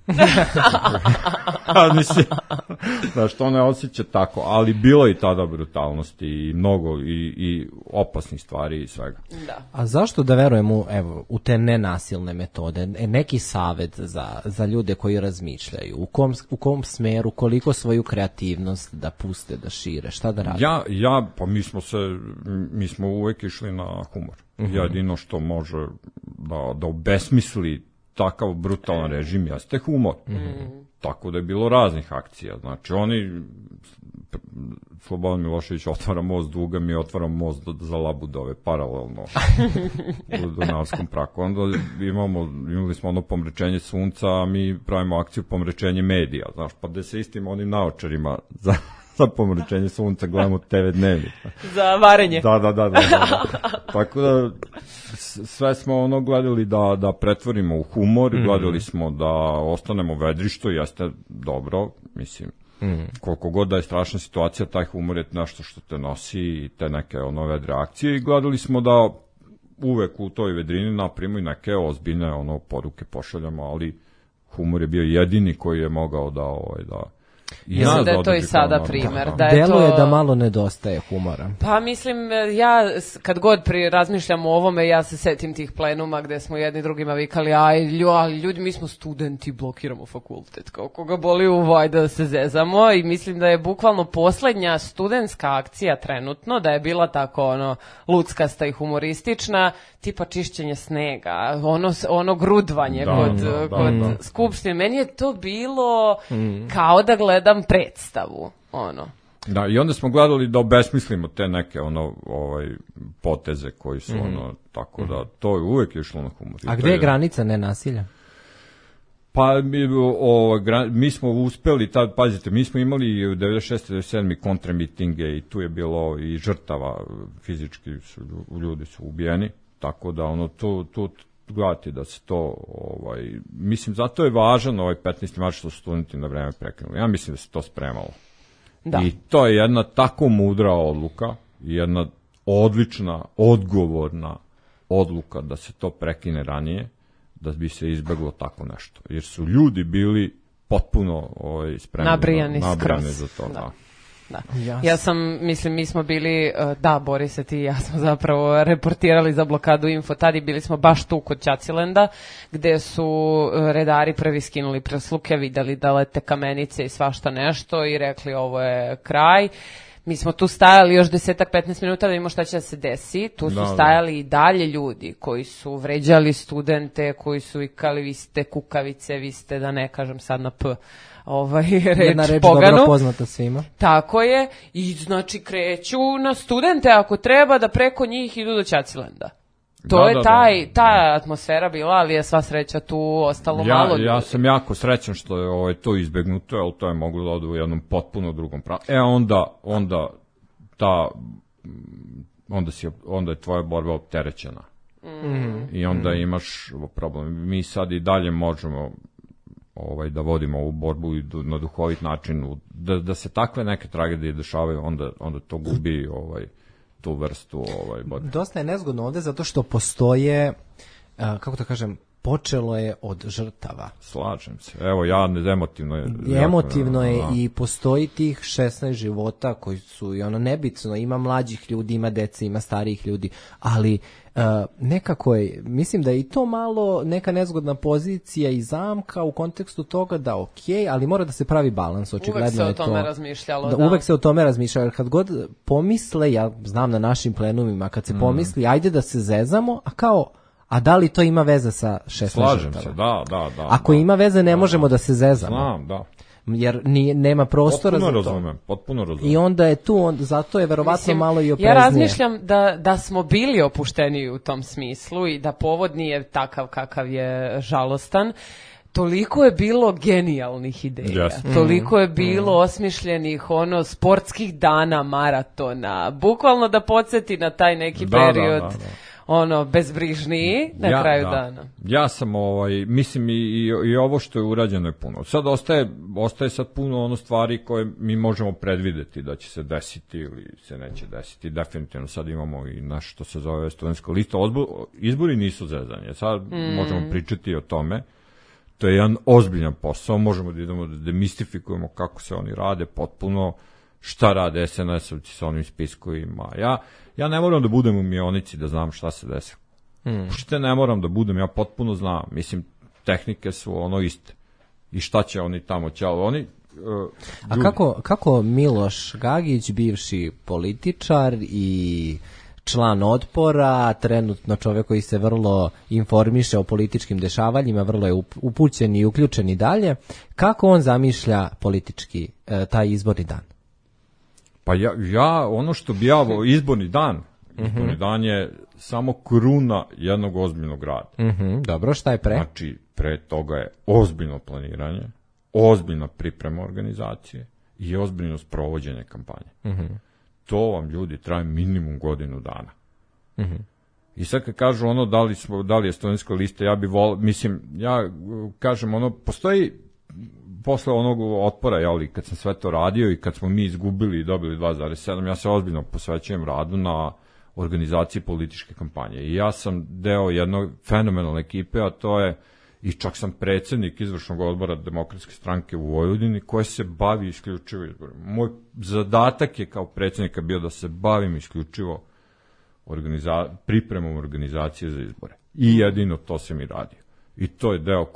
Mislim, znaš, to ne osjeća tako, ali bilo je i tada brutalnosti i mnogo i opasnih stvari i svega. Da. A zašto da verujemo u te nenasilne metode? Neki savet za ljude koji razmišljaju? U kom smeru, koliko svoju kreativnost da puste, da šire? Šta da radi? Pa mi smo uvek išli na humor. Jedino što može da obesmisli takav brutalan režim jeste humor. Tako da je bilo raznih akcija. Znači, oni, Slobodan Milošević otvara most duga, mi otvaramo most za Labudove, paralelno u Dunavskom praku. Onda imali smo ono pomrečenje sunca, a mi pravimo akciju pomrečenje medija, znaš, pa da se istim onim naočarima za pomrečenje sunca gledamo TV Dnevnik. Za varenje. Da. Tako da sve smo ono gledali da pretvorimo u humor, gledali smo da ostanemo vedri, što jeste dobro, mislim. Koliko god da je strašna situacija, taj humor je nešto što te nosi i te neke vedre akcije i gledali smo da uvek u toj vedrini napravimo i neke ozbiljne poruke pošaljamo, ali humor je bio jedini koji je mogao da mislim da je to i sada primer. Deluje da malo nedostaje humora. Pa mislim, ja kad god razmišljam o ovome, ja se setim tih plenuma gde smo jedni drugima vikali, ali ljudi, mi smo studenti, blokiramo fakultet, kao koga boli uvaj da se zezamo, i mislim da je bukvalno poslednja studentska akcija trenutno, da je bila tako luckasta i humoristična, tipa čišćenje snega, ono grudvanje kod skupštine. Meni je to bilo kao da gledam predstavu, Da, i onda smo gledali da obesmislimo te neke poteze koji su tako da to je uvek išlo na humor. A gde je granica nenasilja? Pa mi smo uspeli, pazite, mi smo imali u 96. 97. kontramitinge i tu je bilo i žrtava, fizički ljudi su ubijeni, tako da tu gledati da se to, mislim, zato je važan 15. marš što su studenti na vreme prekinuli. Ja mislim da se to spremalo. Da. I to je jedna tako mudra odluka, jedna odlična, odgovorna odluka da se to prekine ranije, da bi se izbeglo tako nešto. Jer su ljudi bili potpuno spremni nabrijani za to. Da. Ja sam, mislim, mi smo bili, da, Boris, ti i ja smo zapravo reportirali za blokadu Info, tada bili smo baš tu kod Ćacilenda, gde su redari prvi skinuli presluke, videli da lete kamenice i svašta nešto i rekli ovo je kraj. Mi smo tu stajali još 10-15 minuta da vidimo šta će da se desi. Tu su stajali i dalje ljudi koji su vređali studente, koji su ikali, vi ste kukavice, vi ste, da ne kažem sad na P, jedna reč poganu. dobro poznata svima. Tako je. I znači kreću na studente ako treba da preko njih idu do Ćacilenda. To je ta atmosfera bila, ali je sva sreća tu ostalo malo ljudi. Ja sam jako srećan što je to izbegnuto, jer to je moglo da ode u jednom potpuno drugom pravu. Onda je tvoja borba opterećena. I onda imaš problem. Mi sad i dalje možemo da vodimo ovu borbu i na duhovit način, da se takve neke tragedije dešavaju, onda to gubi tu vrstu borbe. Dosta je nezgodno ovde zato što postoje, kako to kažem, počelo je od žrtava. Slažem se. Evo, emotivno je. Emotivno je i postoji tih 16 života koji su nebitno, ima mlađih ljudi, ima dece, ima starijih ljudi, ali nekako je, mislim da je i to malo neka nezgodna pozicija i zamka u kontekstu toga da ali mora da se pravi balans, očigledno je to. Uvek se o tome razmišljalo. Uvek se o tome razmišljalo, jer kad god pomisle, ja znam na našim plenumima, kad se pomisli, ajde da se zezamo, a da li to ima veze sa 16 Slažem se, da. Ako ima veze, ne možemo da se zezamo. Znam, da. Jer nema prostora za to. Potpuno razumem. I onda je tu, zato je verovatno malo i opreznije. Ja razmišljam da smo bili opušteniji u tom smislu i da povod nije takav kakav je žalostan. Toliko je bilo genijalnih ideja, toliko je bilo osmišljenih sportskih dana, maratona, bukvalno da podsjeti na taj neki period. Bezbrižniji na kraju dana. Ja sam, mislim i ovo što je urađeno je puno. Sad ostaje sad puno stvari koje mi možemo predvideti da će se desiti ili se neće desiti. Definitivno sad imamo i naš što se zove studentska lista. Izbori nisu zezanje. Sad možemo pričati o tome. To je jedan ozbiljan posao, možemo da idemo da demistifikujemo kako se oni rade, potpuno šta rade SNS-ovci sa onim spiskovima. Ja ne moram da budem u Mionici da znam šta se desi. Uopšte ne moram da budem, ja potpuno znam. Mislim, tehnike su ono iste. I šta će oni tamo ćao? Oni... A kako Miloš Gagić, bivši političar i član Otpora, trenutno čovjek koji se vrlo informiše o političkim dešavanjima, vrlo je upućen i uključen i dalje, kako on zamišlja politički taj izborni dan? Pa ja ono što bi izborni dan je samo kruna jednog ozbiljnog rada. Dobro, šta je pre? Znači, pre toga je ozbiljno planiranje, ozbiljna priprema organizacije i ozbiljno sprovođenje kampanje. To vam, ljudi, traje minimum godinu dana. I sad kad kažu ono da li je studentska lista, ja kažem ono, postoji posle onog Otpora, kad sam sve to radio i kad smo mi izgubili i dobili 2,7, ja se ozbiljno posvećujem radu na organizaciji političke kampanje. I ja sam deo jednog fenomenalne ekipe, a to je, i čak sam predsjednik izvršnog odbora Demokratske stranke u Vojvodini, koja se bavi isključivo izborima. Moj zadatak je kao predsjednika bio da se bavim isključivo pripremom organizacije za izbore. I jedino to sam i radio. I to je deo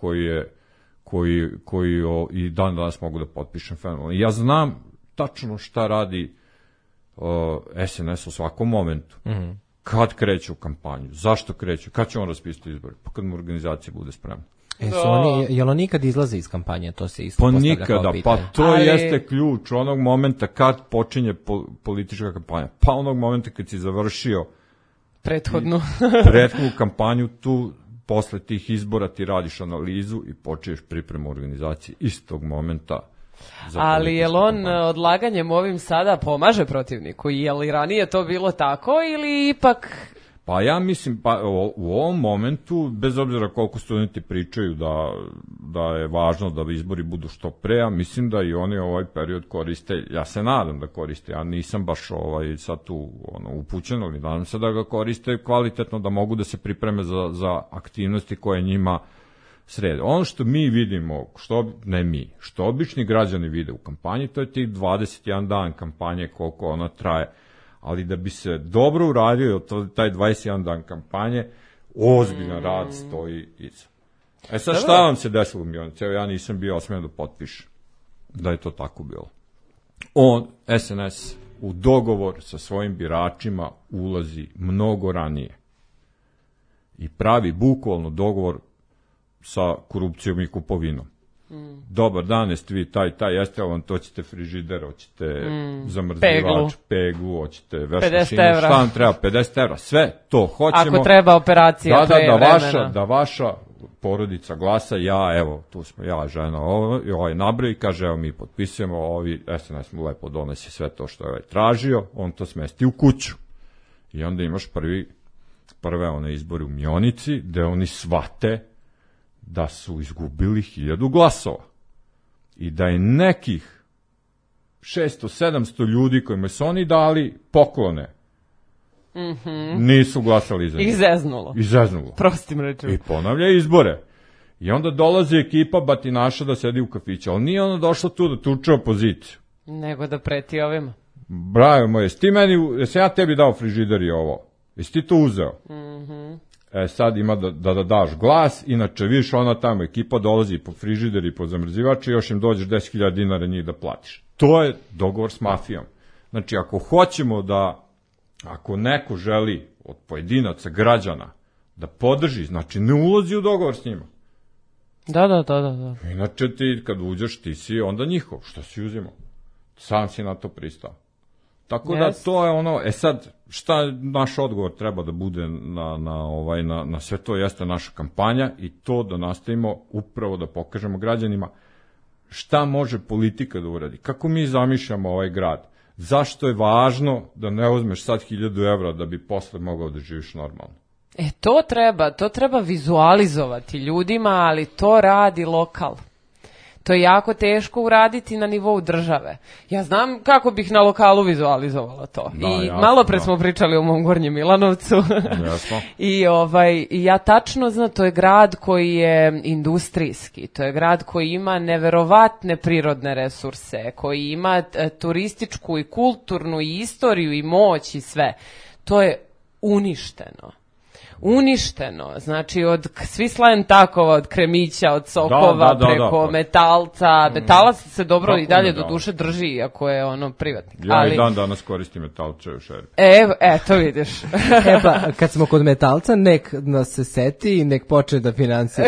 koji i dan danas mogu da potpišem fenomenalno. Ja znam tačno šta radi SNS u svakom momentu. Kad kreću u kampanju, zašto kreću, kad će on raspisati izbore, pa kad mu organizacija bude spremna. Jel on nikad izlaze iz kampanje, to se isto postavlja kao pitanje? Pa to jeste ključ onog momenta kad počinje politička kampanja, pa onog momenta kad si završio prethodnu kampanju, tu posle tih izbora ti radiš analizu i počneš pripremu organizacije istog momenta. Ali je on odlaganjem ovim sada pomaže protivniku? Je li ranije to bilo tako ili ipak... Pa ja mislim, u ovom momentu, bez obzira koliko studenti pričaju da je važno da izbori budu što pre, ja mislim da i oni ovaj period koriste, ja se nadam da koriste, ja nisam baš sad tu upućen, ali nadam se da ga koriste kvalitetno, da mogu da se pripreme za aktivnosti koje njima srede. Ono što mi vidimo, što obični građani vide u kampanji, to je tih 21 dan kampanje, koliko ona traje. Ali da bi se dobro uradio taj 21 dan kampanje, ozbiljan rad stoji iza. Sad šta vam se desilo u Mionici? Evo, ja nisam bio osmijen da potpišem da je to tako bilo. SNS u dogovor sa svojim biračima ulazi mnogo ranije i pravi bukvalno dogovor sa korupcijom i kupovinom. Dobar dan, jeste vi taj, jeste vam, to ćete frižider, hoćete zamrzivač, peglu, hoćete vešmašinu, šta vam treba, 50 evra, sve to hoćemo. Ako treba operacija pre vremena. Da vaša porodica glasa, tu smo, žena, ovaj nabroj i kaže, evo mi potpisujemo, ovi SNS mu lepo donese sve to što je tražio, on to smesti u kuću. I onda imaš prve one izbore u Mionici, gde oni shvate da su izgubili 1000 glasova i da je nekih 600-700 ljudi kojima su oni dali poklone nisu glasali za njih. Izeznulo. Prostim rečima. I ponavlja izbore. I onda dolazi ekipa batinaša da sedi u kafiću, ali nije ona došla tu da tuče opoziciju. Nego da preti ovima. Bravo moj, jesi ja tebi dao frižider i ovo? Jesi ti to uzeo? Sad ima da daš glas, inače viš ona tamo ekipa dolazi po frižider i po zamrzivač i još im dođeš 10.000 dinara njih da platiš. To je dogovor s mafijom. Znači, ako hoćemo ako neko želi od pojedinaca, građana, da podrži, znači ne ulazi u dogovor s njima. Da. Inače ti, kad uđeš, ti si onda njihov. Što si uzimao? Sam si na to pristao. Tako da to je ono, sad, šta naš odgovor treba da bude na sve to jeste naša kampanja i to da nastavimo upravo da pokažemo građanima šta može politika da uradi, kako mi zamišljamo ovaj grad, zašto je važno da ne uzmeš sad 1000 evra da bi posle mogao da živiš normalno. To treba vizualizovati ljudima, ali to radi lokal. To je jako teško uraditi na nivou države. Ja znam kako bih na lokalu vizualizovala to. Da, I jasno, malo pre smo pričali o mom Gornjem Milanovcu. Jasno. I ja tačno znam, to je grad koji je industrijski, to je grad koji ima neverovatne prirodne resurse, koji ima turističku i kulturnu i istoriju i moć i sve. To je uništeno. Znači od Svislajen takova, od Kremića, od Sokova, preko Metalca. Metalac se dobro i dalje do duše drži, iako je privatnik. Ja i dan danas koristim Metalčeve šerpe. To vidiš. Pa, kad smo kod Metalca, nek nas se seti i nek počne da finansira.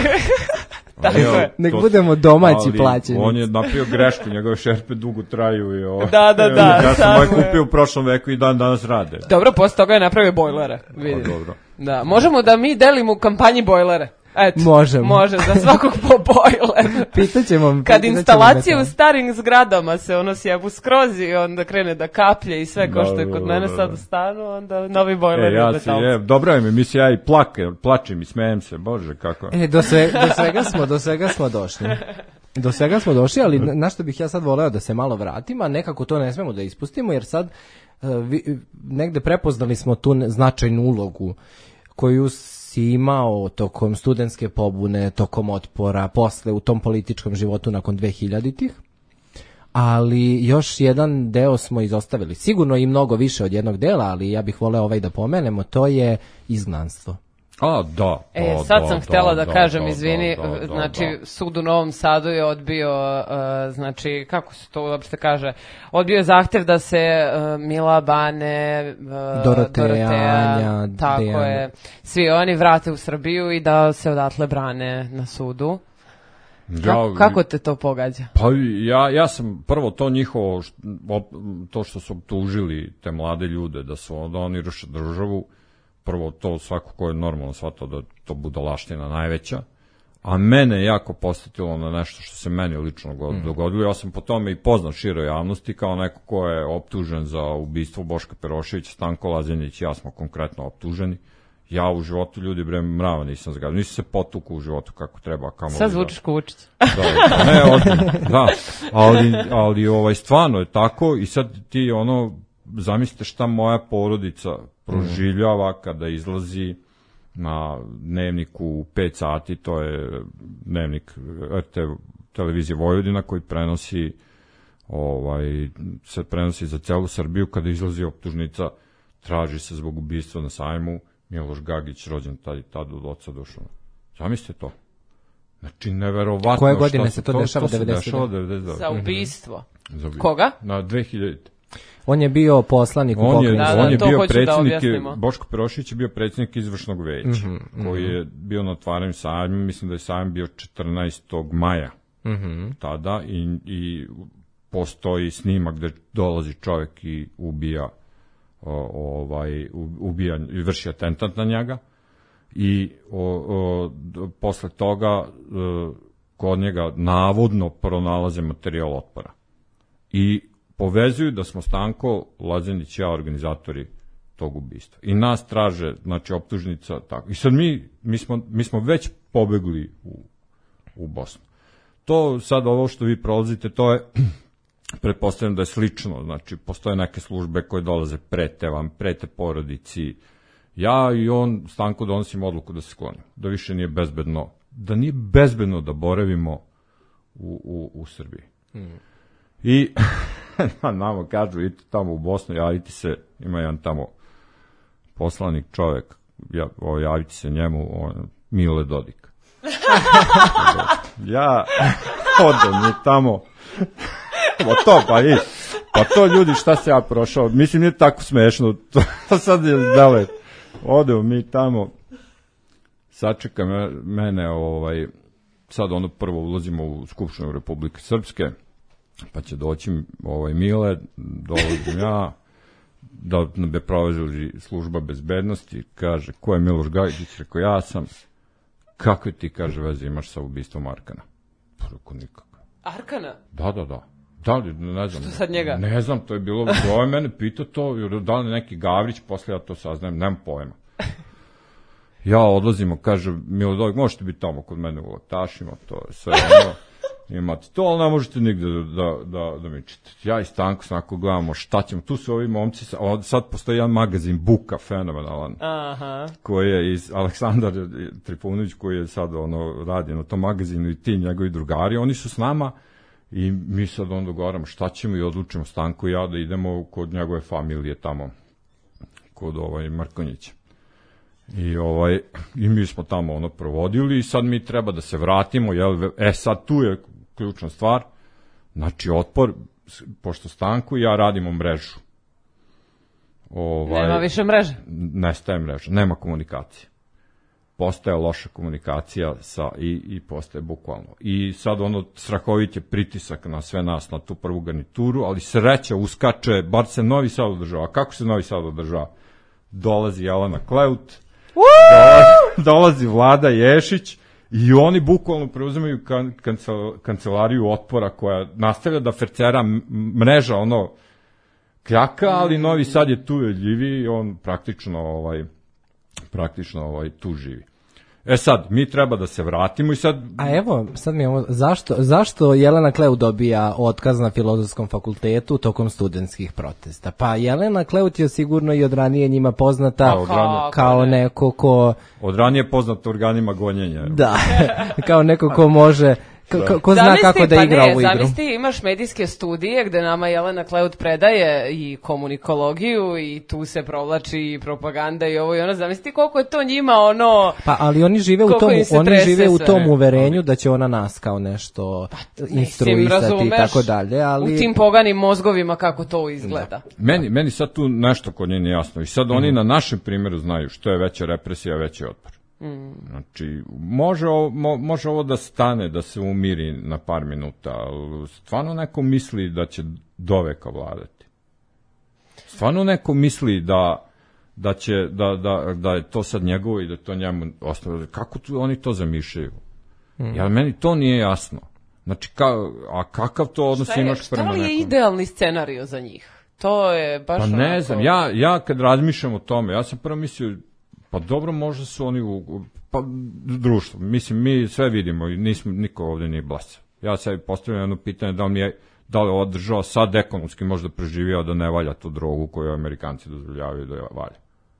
Nek budemo domaći plaćenici. On je napravio grešku, njegove šerpe dugo traju i Da. Ja sam ovaj kupio u prošlom veku i dan danas rade. Dobro, posle toga je napravio bojlere. Dobro. Da, možemo da mi delimo u kampanji bojlere. Eto, može, za svakog po bojler. Pitaćemo. Kad instalacije u starim zgradama se sjebu skroz i onda krene da kaplje i sve kao što je kod mene sad u stanu, onda novi bojler je Metalca. Dobra je mi, ja i plačem i smejem se, bože kako. Do svega smo došli. Do svega smo došli, ali na što bih ja sad voleo da se malo vratim, a nekako to ne smemo da ispustimo, jer sad negde prepoznali smo tu značajnu ulogu koju si imao tokom studentske pobune, tokom otpora, posle u tom političkom životu nakon 2000-ih, ali još jedan deo smo izostavili. Sigurno i mnogo više od jednog dela, ali ja bih voleo da pomenemo, to je izgnanstvo. Sad sam htjela da kažem, izvini, znači sud u Novom Sadu je odbio, znači, kako se to uopšte kaže, odbio je zahtev da se Mila, Bane, Doroteja, Anja, tako je, svi oni vrate u Srbiju i da se odatle brane na sudu. Kako te to pogađa? Pa ja sam prvo to njihovo, to što su optužili te mlade ljude da oni ruše državu, prvo to svako ko je normalno shvatao da to budalaština najveća, a mene je jako posjetilo na nešto što se meni lično dogodilo. Ja sam po tome i poznat široj javnosti kao neko ko je optužen za ubistvo Boška Peroševića, Stanko Lazenić i ja smo konkretno optuženi. Ja u životu ljudi mrava nisam zgadio, nisam se potukao u životu kako treba. Sad zvučiš ko Vučić. Ali stvarno je tako i sad ti zamislite šta moja porodica proživljava kada izlazi na dnevniku u 5 sati, to je dnevnik televizije Vojvodina koji se prenosi za celu Srbiju, kada izlazi optužnica, traži se zbog ubistva na sajmu, Miloš Gagić, rođen tad od oca Dušana. Zamislite to. Znači, neverovatno. Koje godine se to dešava? 99. Za ubistvo. Koga? Na 2000. On je bio poslanik u pokrajini. On je bio predsjednik, Boško Perošević je bio predsjednik izvršnog veća, koji je bio na otvaranju sajma, mislim da je sajam bio 14. maja tada i postoji snimak gde dolazi čovjek i ubija i vrši atentat na njega i posle toga kod njega navodno pronalaze materijal otpora. I povezuju da smo Stanko Lazenić i ja organizatori tog ubistva. I nas traže, znači, optužnica tako. I sad mi smo već pobegli u Bosnu. To sad ovo što vi prolazite, to je, pretpostavljam da je slično, znači, postoje neke službe koje dolaze prete porodici. Ja i on, Stanko, donosimo odluku da se sklonimo, da više nije bezbedno, da boravimo u Srbiji. I nama kažu, idite tamo u Bosnu, javite se, ima jedan tamo poslanik čovjek, javite se njemu, Mile Dodik. Ja odem mi tamo, pa to ljudi šta se ja prošao, mislim nije tako smešno, to sad je dale, odem mi tamo, sačeka mene, sad prvo ulazimo u Skupštinu Republike Srpske, pa će doći Mile, dolazim ja, da me provezi služba bezbednosti, kaže, ko je Miloš Gajić? Rekao, ja sam. Kakve ti, kaže, veze imaš sa ubistvom Arkana? Rekao, nikako. Arkana? Da. Da li, ne znam. Što sad njega? Ne znam, to je bilo, ovo je mene pitao to, da li neki Gavrić, posle ja to saznajem, nemam pojma. Ja odlazimo, kaže, Milo Dodik, možete biti tamo kod mene u Laktašima, to je sve imate to, ali ne možete nigde da mičete. Ja i Stanko snako gledamo šta ćemo, tu su ovi momci, sad postoji jedan magazin Buka, fenomenalan, koji je iz Aleksandar Trifunović, koji je sad radi na tom magazinu i ti njegovi drugari, oni su s nama i mi sad dogovaramo šta ćemo i odlučimo Stanko i ja da idemo kod njegove familije tamo, kod Markonjića. I mi smo tamo provodili i sad mi treba da se vratimo, sad tu je ključna stvar, znači Otpor, pošto Stanko i ja radimo mrežu. Nema više mreže? Nestaje mreža, nema komunikacije. Postaje loša komunikacija i postaje bukvalno. I sad strahovit je pritisak na sve nas, na tu prvu garnituru, ali sreća uskače, bar se Novi Sad održava. A kako se Novi Sad održava? Dolazi Jelena Kleut, dolazi Vlada Ješić i oni bukvalno preuzimaju kancelariju Otpora koja nastavlja da fercera mreža kljaka, ali Novi Sad je tu ljiviji i on praktično tu živi. Sad, mi treba da se vratimo i sad... A evo, sad mi je ovo, zašto Jelena Kleut dobija otkaz na Filozofskom fakultetu tokom studentskih protesta? Pa Jelena Kleut je sigurno i od ranije njima poznata kao neko ko... Od ranije poznata organima gonjenja. Da, kao neko ko može... Ko zna kako da igra ovu igru? Zamisli, imaš medijske studije gde nama Jelena Kleut predaje i komunikologiju i tu se provlači i propaganda i ovo i ono. Zamisli koliko je to njima Pa, ali oni žive u tom uverenju da će ona nas kao nešto instruisati i tako dalje. Ali... U tim poganim mozgovima kako to izgleda. Meni sad tu nešto kod nje nije jasno i sad oni na našem primjeru znaju što je veća represija, veći otpor. Znači, može ovo da stane, da se umiri na par minuta, ali stvarno neko misli da će doveka vladati. Stvarno neko misli da je to sad njegovo i da to njemu ostalo. Kako oni to zamišljaju? Jer meni to nije jasno. Znači, a kakav to odnos imaš prema nekom? Šta li je idealni scenario za njih? To je baš Pa ne znam, ja kad razmišljam o tome, ja sam prvo mislio, pa dobro, možda su oni društvo. Mislim, mi sve vidimo i niko ovdje nije blesav. Ja sebi postavljam jedno pitanje da li ova država sad ekonomski možda preživio da ne valja tu drogu koju Amerikanci dozvoljavaju da je valja.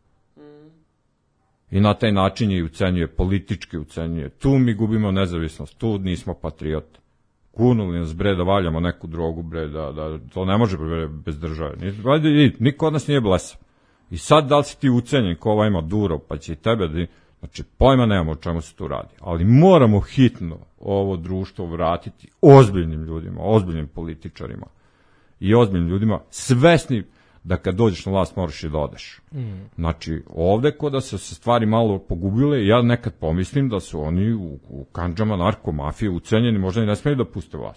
I na taj način je ucenjuje, politički ucenjuje. Tu mi gubimo nezavisnost, tu nismo patriote. Kunuli nas, bre, da valjamo neku drogu, bre, da to ne može bez države. Niko od nas nije blesav. I sad da li si ti ucenjen ko ova ima duro, pa će i tebe da... Znači, pojma nemamo o čemu se tu radi. Ali moramo hitno ovo društvo vratiti ozbiljnim ljudima, ozbiljnim političarima i ozbiljnim ljudima, svesni da kad dođeš na vlast moraš i da odeš. Znači, ovde kod da se stvari malo pogubile, ja nekad pomislim da su oni u kandžama narkomafije ucenjeni, možda i ne smiju da puste vlast.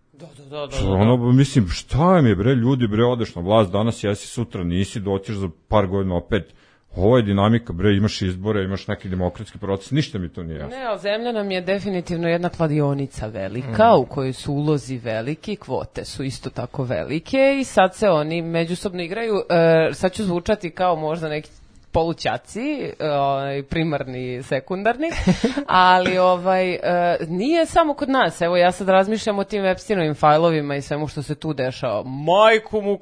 Da. Mislim, šta mi je, bre, ljudi, bre, odeš na vlast, danas jesi, sutra nisi, doćeš za par godina opet. Ovo je dinamika, bre, imaš izbore, imaš neki demokratski proces, ništa mi to nije jasno. Ne, ali zemlja nam je definitivno jedna kladionica velika, u kojoj su ulozi veliki, kvote su isto tako velike i sad se oni međusobno igraju. Sad ću zvučati kao možda neki polućaci, primarni, sekundarni, ali nije samo kod nas. Evo, ja sad razmišljam o tim Epsteinovim fajlovima i svemu što se tu dešava. Majku mu,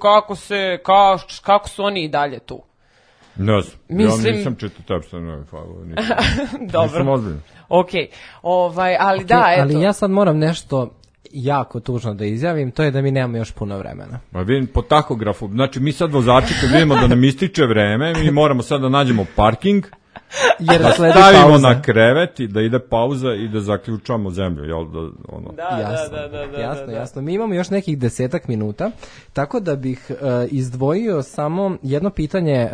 kako su oni i dalje tu? Ne znam, ja nisam čitao te Epsteinove fajlove. Dobro. Nisam ozbiljno. Okej, ali da, eto. Ali ja sad moram nešto jako tužno da izjavim, to je da mi nemamo još puno vremena. Pa vidim, po tahografu, znači mi sad vozači kad vidimo da nam ističe vreme, mi moramo sad da nađemo parking, jer da stavimo pauza na krevet i da ide pauza i da zaključamo zemlju, jel da ono. Jasno. Mi imamo još nekih 10 minuta, tako da bih izdvojio samo jedno pitanje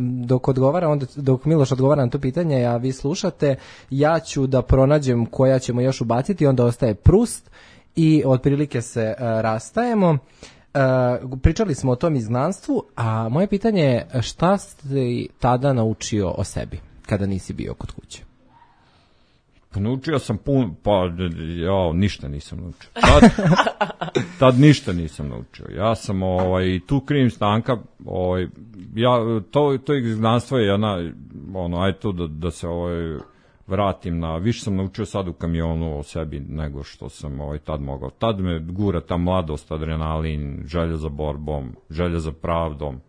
dok Miloš odgovara na to pitanje, a vi slušate, ja ću da pronađem koja ćemo još ubaciti, onda ostaje Prust i otprilike se rastajemo. Pričali smo o tom izgnanstvu, a moje pitanje je šta si tada naučio o sebi kada nisi bio kod kuće? Naučio sam ništa nisam naučio. Tad ništa nisam naučio. Ja sam tu krivim Stanka, to izgnanstvo je jedna, ajde tu da se vratim više sam naučio sad u kamionu o sebi nego što sam tad mogao. Tad me gura ta mladost, adrenalin, želja za borbom, želja za pravdom.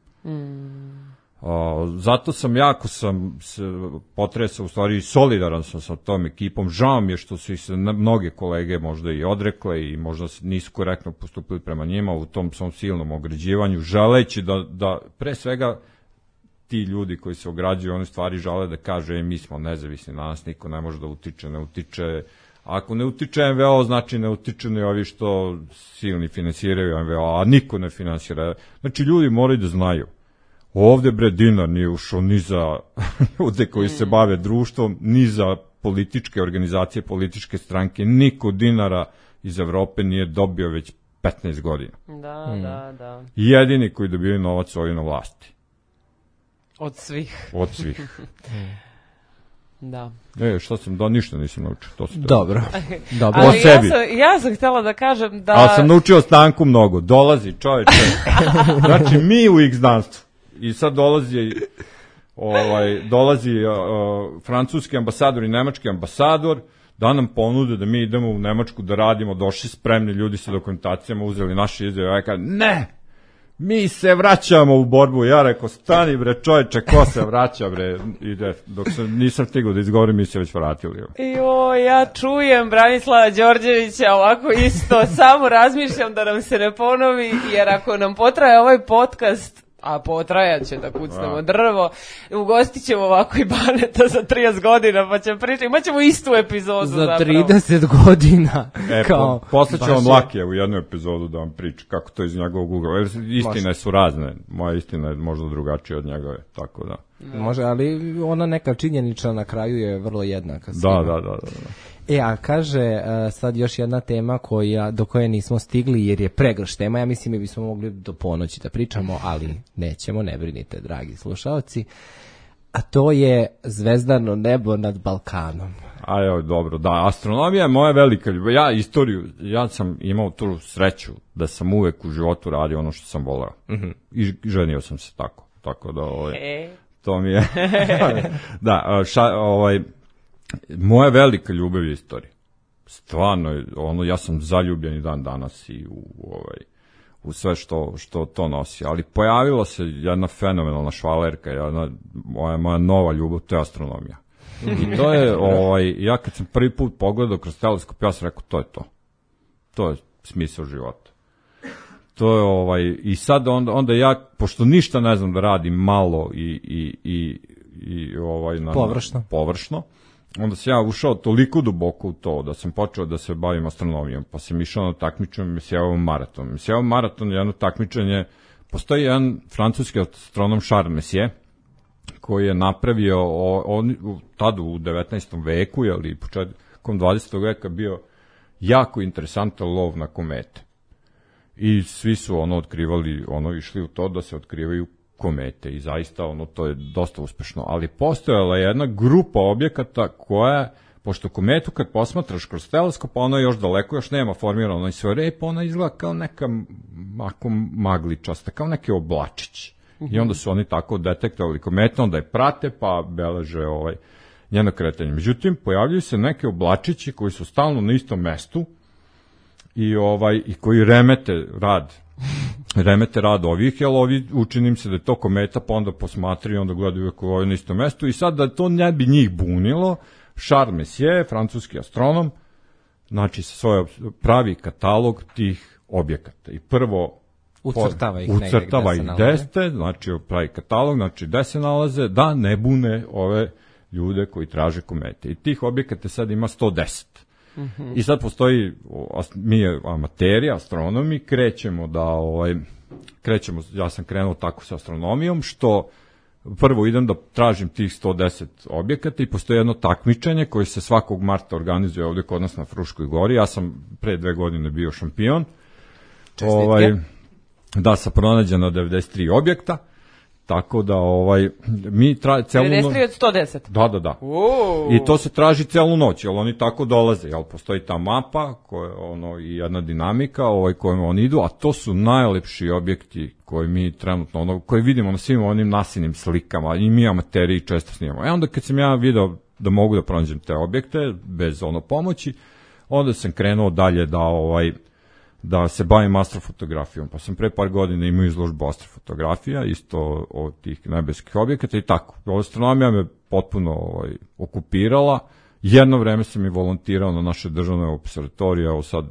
Zato sam se potresao, u stvari solidaran sam sa tom ekipom. Žao mi je što su se mnoge kolege možda i odrekle i možda nisu korektno postupili prema njima u tom svom silnom ograđivanju, želeći da pre svega ti ljudi koji se ograđuju one stvari žele da kaže mi smo nezavisni, na nas niko ne može da ne utiče. Ako ne utiče MVO, znači ne utiče ni ovi što silni finansiraju MVO, a niko ne finansira. Znači ljudi moraju da znaju. Ovde bre dinar nije ušao ni za ljude koji se bave društvom, ni za političke organizacije, političke stranke. Niko dinara iz Evrope nije dobio već 15 godina. Da. Jedini koji dobijaju novac ovi na vlasti. Od svih. Od svih. Da. Šta sam ništa nisam naučio. To Dobro. O sebi. Ja sam htjela da kažem da... Ali sam naučio Stanku mnogo. Dolazi čovječe. Znači mi u X-danstvu. I sad dolazi francuski ambasador i nemački ambasador da nam ponude da mi idemo u Nemačku da radimo, došli spremni ljudi sa dokumentacijama, uzeli naše izjave, ja kažem, ne, mi se vraćamo u borbu. Ja rekao, stani bre čovječe, ko se vraća bre, ide, dok nisam stigao da izgovorim, mi se već vratili. Ja čujem Branislava Đorđevića ovako isto, samo razmišljam da nam se ne ponovi, jer ako nam potraje ovaj podcast, a potrajat će da kucnemo drvo, ugostit ćemo ovako i Baneta za 30 godina, pa ćemo pričati, imat ćemo istu epizodu za 30 godina. Posle ću vam Lakija u jednu epizodu da vam priča kako to iz njegovog ugla, jer istine su razne, moja istina je možda drugačija od njegove, tako da. Može, ali ona neka činjenična na kraju je vrlo jednaka. Da. A kaže, sad još jedna tema do koje nismo stigli jer je pregrš tema, ja mislim mi bismo mogli do ponoći da pričamo, ali nećemo, ne brinite dragi slušaoci, a to je zvezdano nebo nad Balkanom. Dobro, da, astronomija je moja velika ljubav. Ja sam imao tu sreću da sam uvek u životu radio ono što sam voleo. I ženio sam se tako da to mi je da, moja velika ljubav je istorija. Stvarno, ja sam zaljubljen i dan danas i u sve što to nosi. Ali pojavila se jedna fenomenalna švalerka, moja nova ljubav, to je astronomija. I to je, ja kad sam prvi put pogledao kroz teleskop, ja sam rekao, to je to. To je smisao života. To je i sad onda ja, pošto ništa ne znam da radim malo i površno, onda sam ja ušao toliko duboko u to da sam počeo da se bavim astronomijom, pa sam išao na takmičenje Messijevom maraton. Messijevom maraton je jedno takmičenje, postoji jedan francuski astronom Charles Messier, koji je napravio tada u 19. veku, ili početkom 20. veka bio jako interesantan lov na komete. I svi su otkrivali, išli u to da se otkrivaju komete i zaista to je dosta uspešno, ali postojala je jedna grupa objekata koja, pošto kometu kad posmatraš kroz teleskop, ona je još daleko, još nema formirano i sve rep, ona izgleda kao neka magličasta, kao neke oblačići. I onda su oni tako detektovali kometu, onda je prate pa beleže njeno kretanje. Međutim, pojavljaju se neke oblačići koji su stalno na istom mestu i koji remete rad ovih, jer ovi učinim se da je to kometa, pa onda posmatraju i onda gledaju uvijek na istom mestu. I sad da to ne bi njih bunilo, Charles Messier, francuski astronom, znači sa svoj pravi katalog tih objekata. I prvo ucrtava ih gde ste, znači pravi katalog, znači gde se nalaze, da ne bune ove ljude koji traže komete. I tih objekata sad ima 110. I sad postoji, mi amateri, astronomi, krećemo, ja sam krenuo tako sa astronomijom, što prvo idem da tražim tih 110 objekata i postoji jedno takmičenje koje se svakog marta organizuje ovdje kod nas na Fruškoj gori. Ja sam pre 2 godine bio šampion. Da, sam pronađeno 93 objekta. Tako da mi celu 93 od 110. Da. I to se traži celu noć, jer oni tako dolaze, jel postoji ta mapa i jedna dinamika kojom oni idu, a to su najlepši objekti koji mi trenutno koji vidimo na svim onim nasilnim slikama i mi amateri često snimamo. Onda kad sam ja video da mogu da pronađem te objekte bez pomoći. Onda sam krenuo dalje da se bavim astrofotografijom, pa sam pre par godina imao izložbu astrofotografija, isto od tih nebeskih objekata i tako. Astronomija me potpuno okupirala. Jedno vreme sam i volontirao na naše državne observatorije, evo sad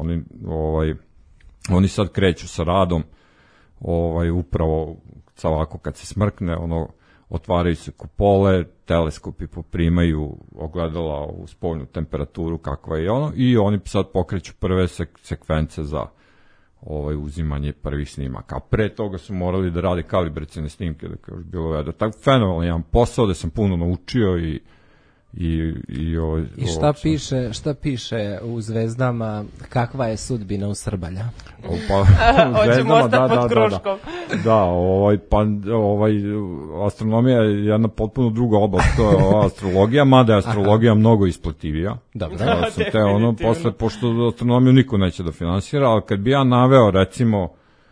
oni sad kreću sa radom, upravo ovako kad se smrkne, otvaraju se kupole, teleskopi poprimaju ogledala u spoljnu temperaturu kakva je i oni sad pokreću prve sekvence za uzimanje prvih snimaka. A pre toga su morali da rade kalibracione snimke, da je još bilo vedo. Tako fenomenalno jedan posao da sam puno naučio i šta piše u Zvezdama, kakva je sudbina u Srbalja? Hoćemo ostati pod kruškom. Astronomija je jedna potpuno druga oblast, to je astrologija, mada je astrologija mnogo isplativija. Dobro. Posle, pošto astronomiju niko neće da finansira, ali kad bi ja naveo, recimo,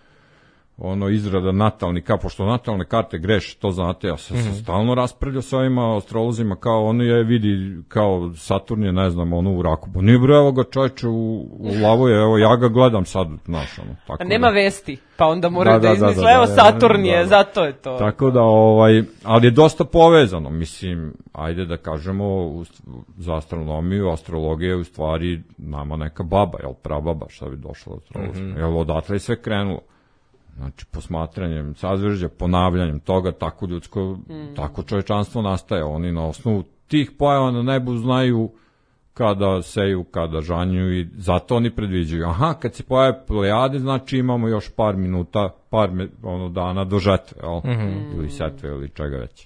izrada natalnih karta, pošto natalne karte greše, to znate, ja sam stalno raspravljao sa ovima astrolozima, kao ono je vidi, kao Saturn je, ne znam, u raku, pa nije bre, evo ga čovječe u lavu je, evo ja ga gledam sad, znaš, tako. A nema vesti, pa onda moraju da izmisle, evo Saturn je, zato je to. Tako da, ali je dosta povezano, mislim, ajde da kažemo, za astronomiju, astrologija je u stvari nama neka baba, jel, prababa, šta bi došla astrologija, jel, odatle je sve krenulo. Znači, posmatranjem sazvežđa, ponavljanjem toga, tako čovječanstvo nastaje. Oni na osnovu tih pojava na nebu znaju kada seju, kada žanju i zato oni predviđaju. Aha, kad se pojave Plejade, znači imamo još par minuta, dana do žetve, ili setve ili čega već.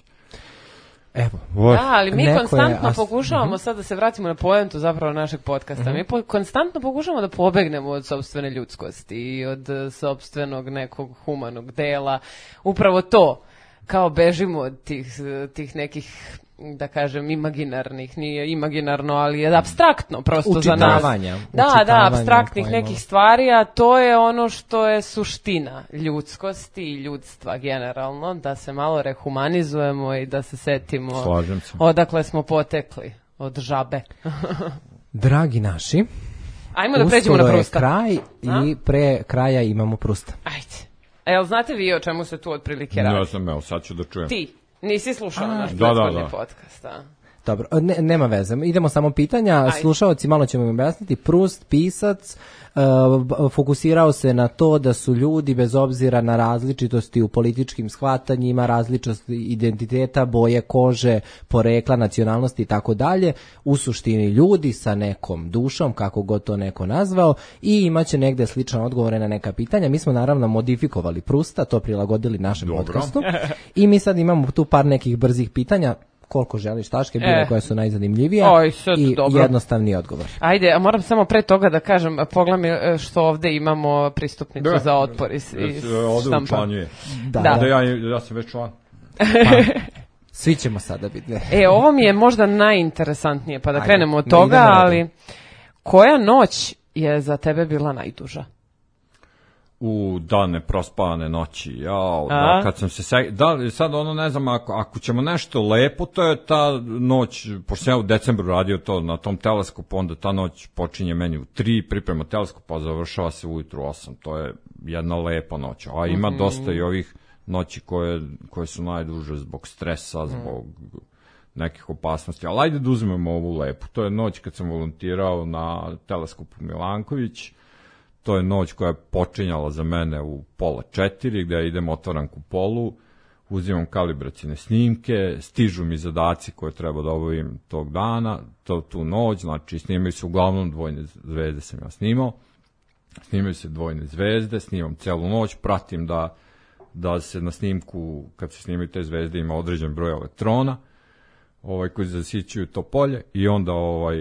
Evo. Da, ali mi konstantno pokušavamo, sad da se vratimo na poentu zapravo našeg podcasta, mi konstantno pokušavamo da pobegnemo od sopstvene ljudskosti i od sopstvenog nekog humanog dela. Upravo to, kao bežimo od tih nekih, da kažem, imaginarnih, nije imaginarno, ali je apstraktno prosto za nas. Da, apstraktnih nekih stvari, a to je ono što je suština ljudskosti i ljudstva generalno, da se malo rehumanizujemo i da se setimo odakle smo potekli, od žabe. Dragi naši, ajmo da pređemo na Prusta. Kraj i pre kraja imamo Prusta. Ajde. Jel znate vi o čemu se tu otprilike radi? Ja sam, evo, sad ću da čujem. Ti. Nisi slušao naš prethodni podcast, a? Dobro, nema veze. Idemo samo pitanja. Ajde. Slušaoci, malo ćemo im objasniti. Prust, pisac, fokusirao se na to da su ljudi, bez obzira na različitosti u političkim shvatanjima, različitosti identiteta, boje kože, porekla, nacionalnosti i tako dalje, u suštini ljudi sa nekom dušom, kako god to neko nazvao, i imaće negde slične odgovore na neka pitanja. Mi smo naravno modifikovali Prusta, to prilagodili našem podcastu i mi sad imamo tu par nekih brzih pitanja. Koliko želiš taške, bile koje su najzanimljivije i jednostavni odgovor. Ajde, a moram samo pre toga da kažem, pogledaj što ovde imamo pristupnicu za otpor iz štampa. Da. Ja sam već član. Svi ćemo sada biti. Ovo mi je možda najinteresantnije, pa da krenemo od toga, ali koja noć je za tebe bila najduža? U dane prospavane noći, kad sam se sad ne znam, ako ćemo nešto lepo, to je ta noć, pošto sam ja u decembru radio to na tom teleskopu, onda ta noć počinje meni u 3, priprema teleskopa, završava se ujutru 8, to je jedna lepa noć, a ima dosta i ovih noći koje su najduže zbog stresa, zbog nekih opasnosti, ali ajde da uzmemo ovu lepu, to je noć kad sam volontirao na teleskopu Milanković. To je noć koja je počinjala za mene u 3:30, gde idem, otvaram kupolu, uzimam kalibracione snimke, stižu mi zadaci koje treba da obavim tog dana, tu noć, znači snimaju se uglavnom dvojne zvezde, sam ja snimao, snimaju se dvojne zvezde, snimam celu noć, pratim da se na snimku, kad se snimaju te zvezde, ima određen broj elektrona, koji zasićuju to polje i onda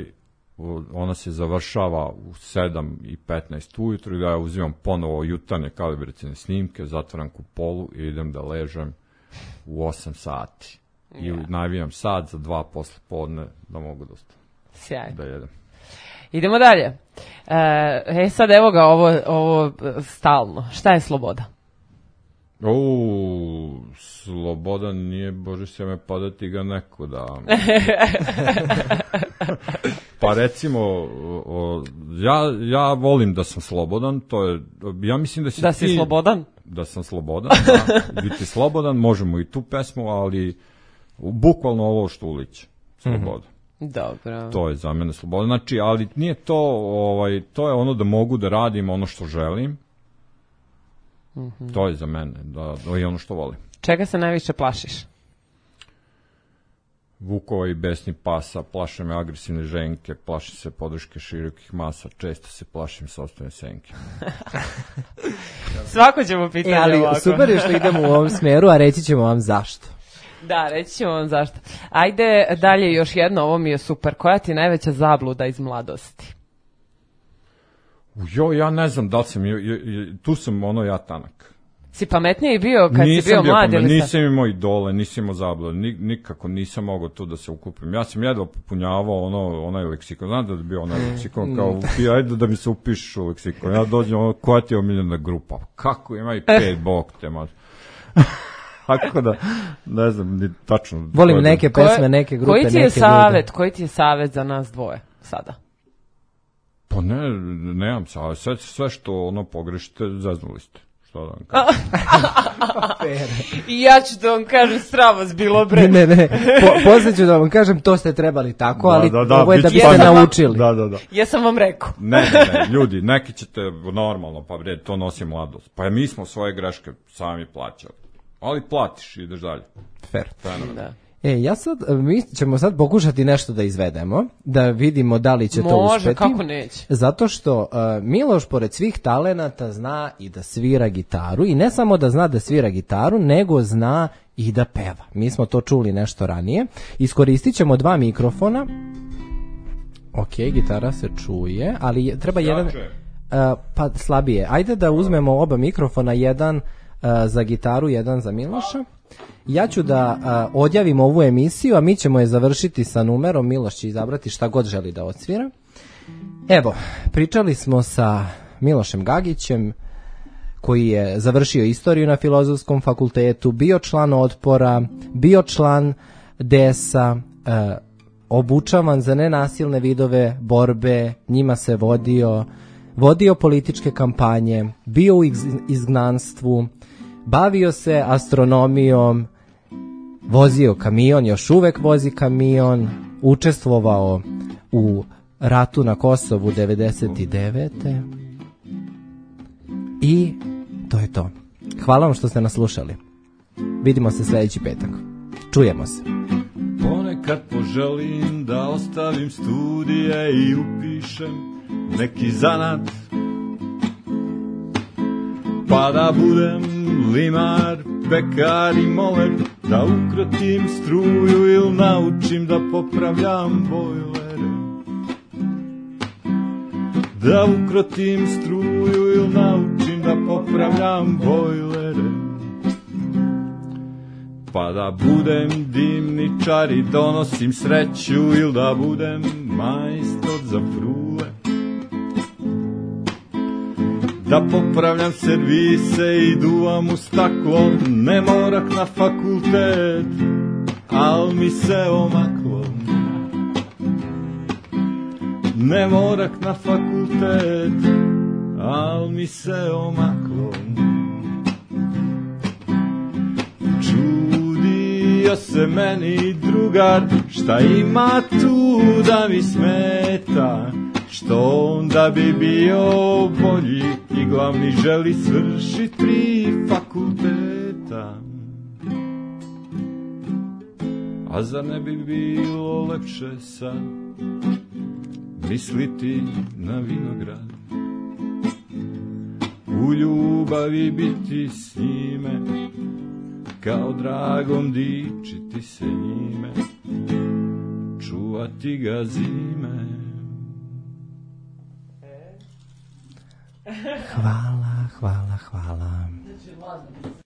ona se završava u 7:15 ujutru i da ja uzimam ponovo jutarnje kalibracione snimke, zatvaram kupolu i idem da ležem u 8 sati. I navijam sat za 2 posle podne da mogu da ustanem. Sjajno. Da jedem. Idemo dalje. Sad evo ga ovo stalno. Šta je sloboda? Slobodan nije, bože se me, pa da ti ga neko da... Pa recimo, ja volim da sam slobodan, to je, ja mislim da si da si slobodan? Da sam slobodan, da, biti slobodan, možemo i tu pesmu, ali bukvalno ovo što uliče, sloboda. Dobro. To je za mene sloboda, znači, ali nije to, to je ono da mogu da radim ono što želim, to je za mene, da je ono što volim. Čega se najviše plašiš? Vukova i besnih pasa, plaše me agresivne ženke, plašim se podrške širokih masa, često se plašim sopstvene senke. Svako ćemo pitati ali ovako. Super je što idemo u ovom smeru, a reći ćemo vam zašto. Da, reći ćemo vam zašto. Ajde dalje još jedno, ovo mi je super. Koja ti je najveća zabluda iz mladosti? Ja ne znam da li sam, tu sam ja tanak. Si pametniji bio kad si bio mlad? Nisam imao idole, nisam imao zablude, nikako nisam mogao tu da se ukupim. Ja sam jedva popunjavao onaj leksikon, znam da je bio onaj leksikon, kao ajde da mi se upišeš u leksikon. Ja dođem, koja ti je omiljena grupa? Kako ima i 5 bok te, mađe. Tako da, ne znam, ni tačno. Volim neke pesme, neke grupe, koji ti je savjet za nas dvoje sada? Pa nemam savjet, sve što pogrešite, zeznuli ste. Što da vam kažem? I ja ću da vam kažem, sram vas bilo, bre. Ne, poslije ću da vam kažem, to ste trebali tako, ali ovo je da biste naučili. Da. Jesam vam rekao. Ne, ljudi, neki ćete normalno, pa bre, to nosi mladost. Pa mi smo svoje greške sami plaćali. Ali platiš i ideš dalje. Fair. Da. Mi ćemo sad pokušati nešto da izvedemo, da vidimo da li će to uspeti. Može, kako neće. Zato što Miloš, pored svih talenata, zna i da svira gitaru. I ne samo da zna da svira gitaru, nego zna i da peva. Mi smo to čuli nešto ranije. Iskoristit ćemo 2 mikrofona. Ok, gitara se čuje, ali treba jedan... Pa slabije. Ajde da uzmemo oba mikrofona, jedan za gitaru, jedan za Miloša. Ja ću da odjavim ovu emisiju, a mi ćemo je završiti sa numerom. Miloš će izabrati šta god želi da odsvira. Evo, pričali smo sa Milošem Gagićem, koji je završio istoriju na Filozofskom fakultetu, bio član Otpora, bio član DS-a, obučavan za nenasilne vidove borbe, njima se vodio političke kampanje, bio u izgnanstvu, bavio se astronomijom, vozio kamion, još uvek vozi kamion, učestvovao u ratu na Kosovu 99. I to je to. Hvala vam što ste nas slušali. Vidimo se sljedeći petak. Čujemo se. Ponekad poželim da ostavim studije i upišem neki zanat, pa da budem limar, pekar i moler, da ukrotim struju ili naučim da popravljam bojlere. Da ukrotim struju ili naučim da popravljam bojlere. Pa da budem dimničar i donosim sreću, ili da budem majstor za frule. Da popravljam servise i duvam u staklo, ne morak na fakultet, al mi se omaklo. Ne morak na fakultet, al mi se omaklo. Čudio se meni drugar, šta ima tu da mi smeta, što onda bi bio bolji i glavni želi svršit 3 fakulteta. A zar ne bi bilo lepše sad misliti na vinograd, u ljubavi biti s njime, kao dragom dičiti se njime, čuvati ga zime. Hvala.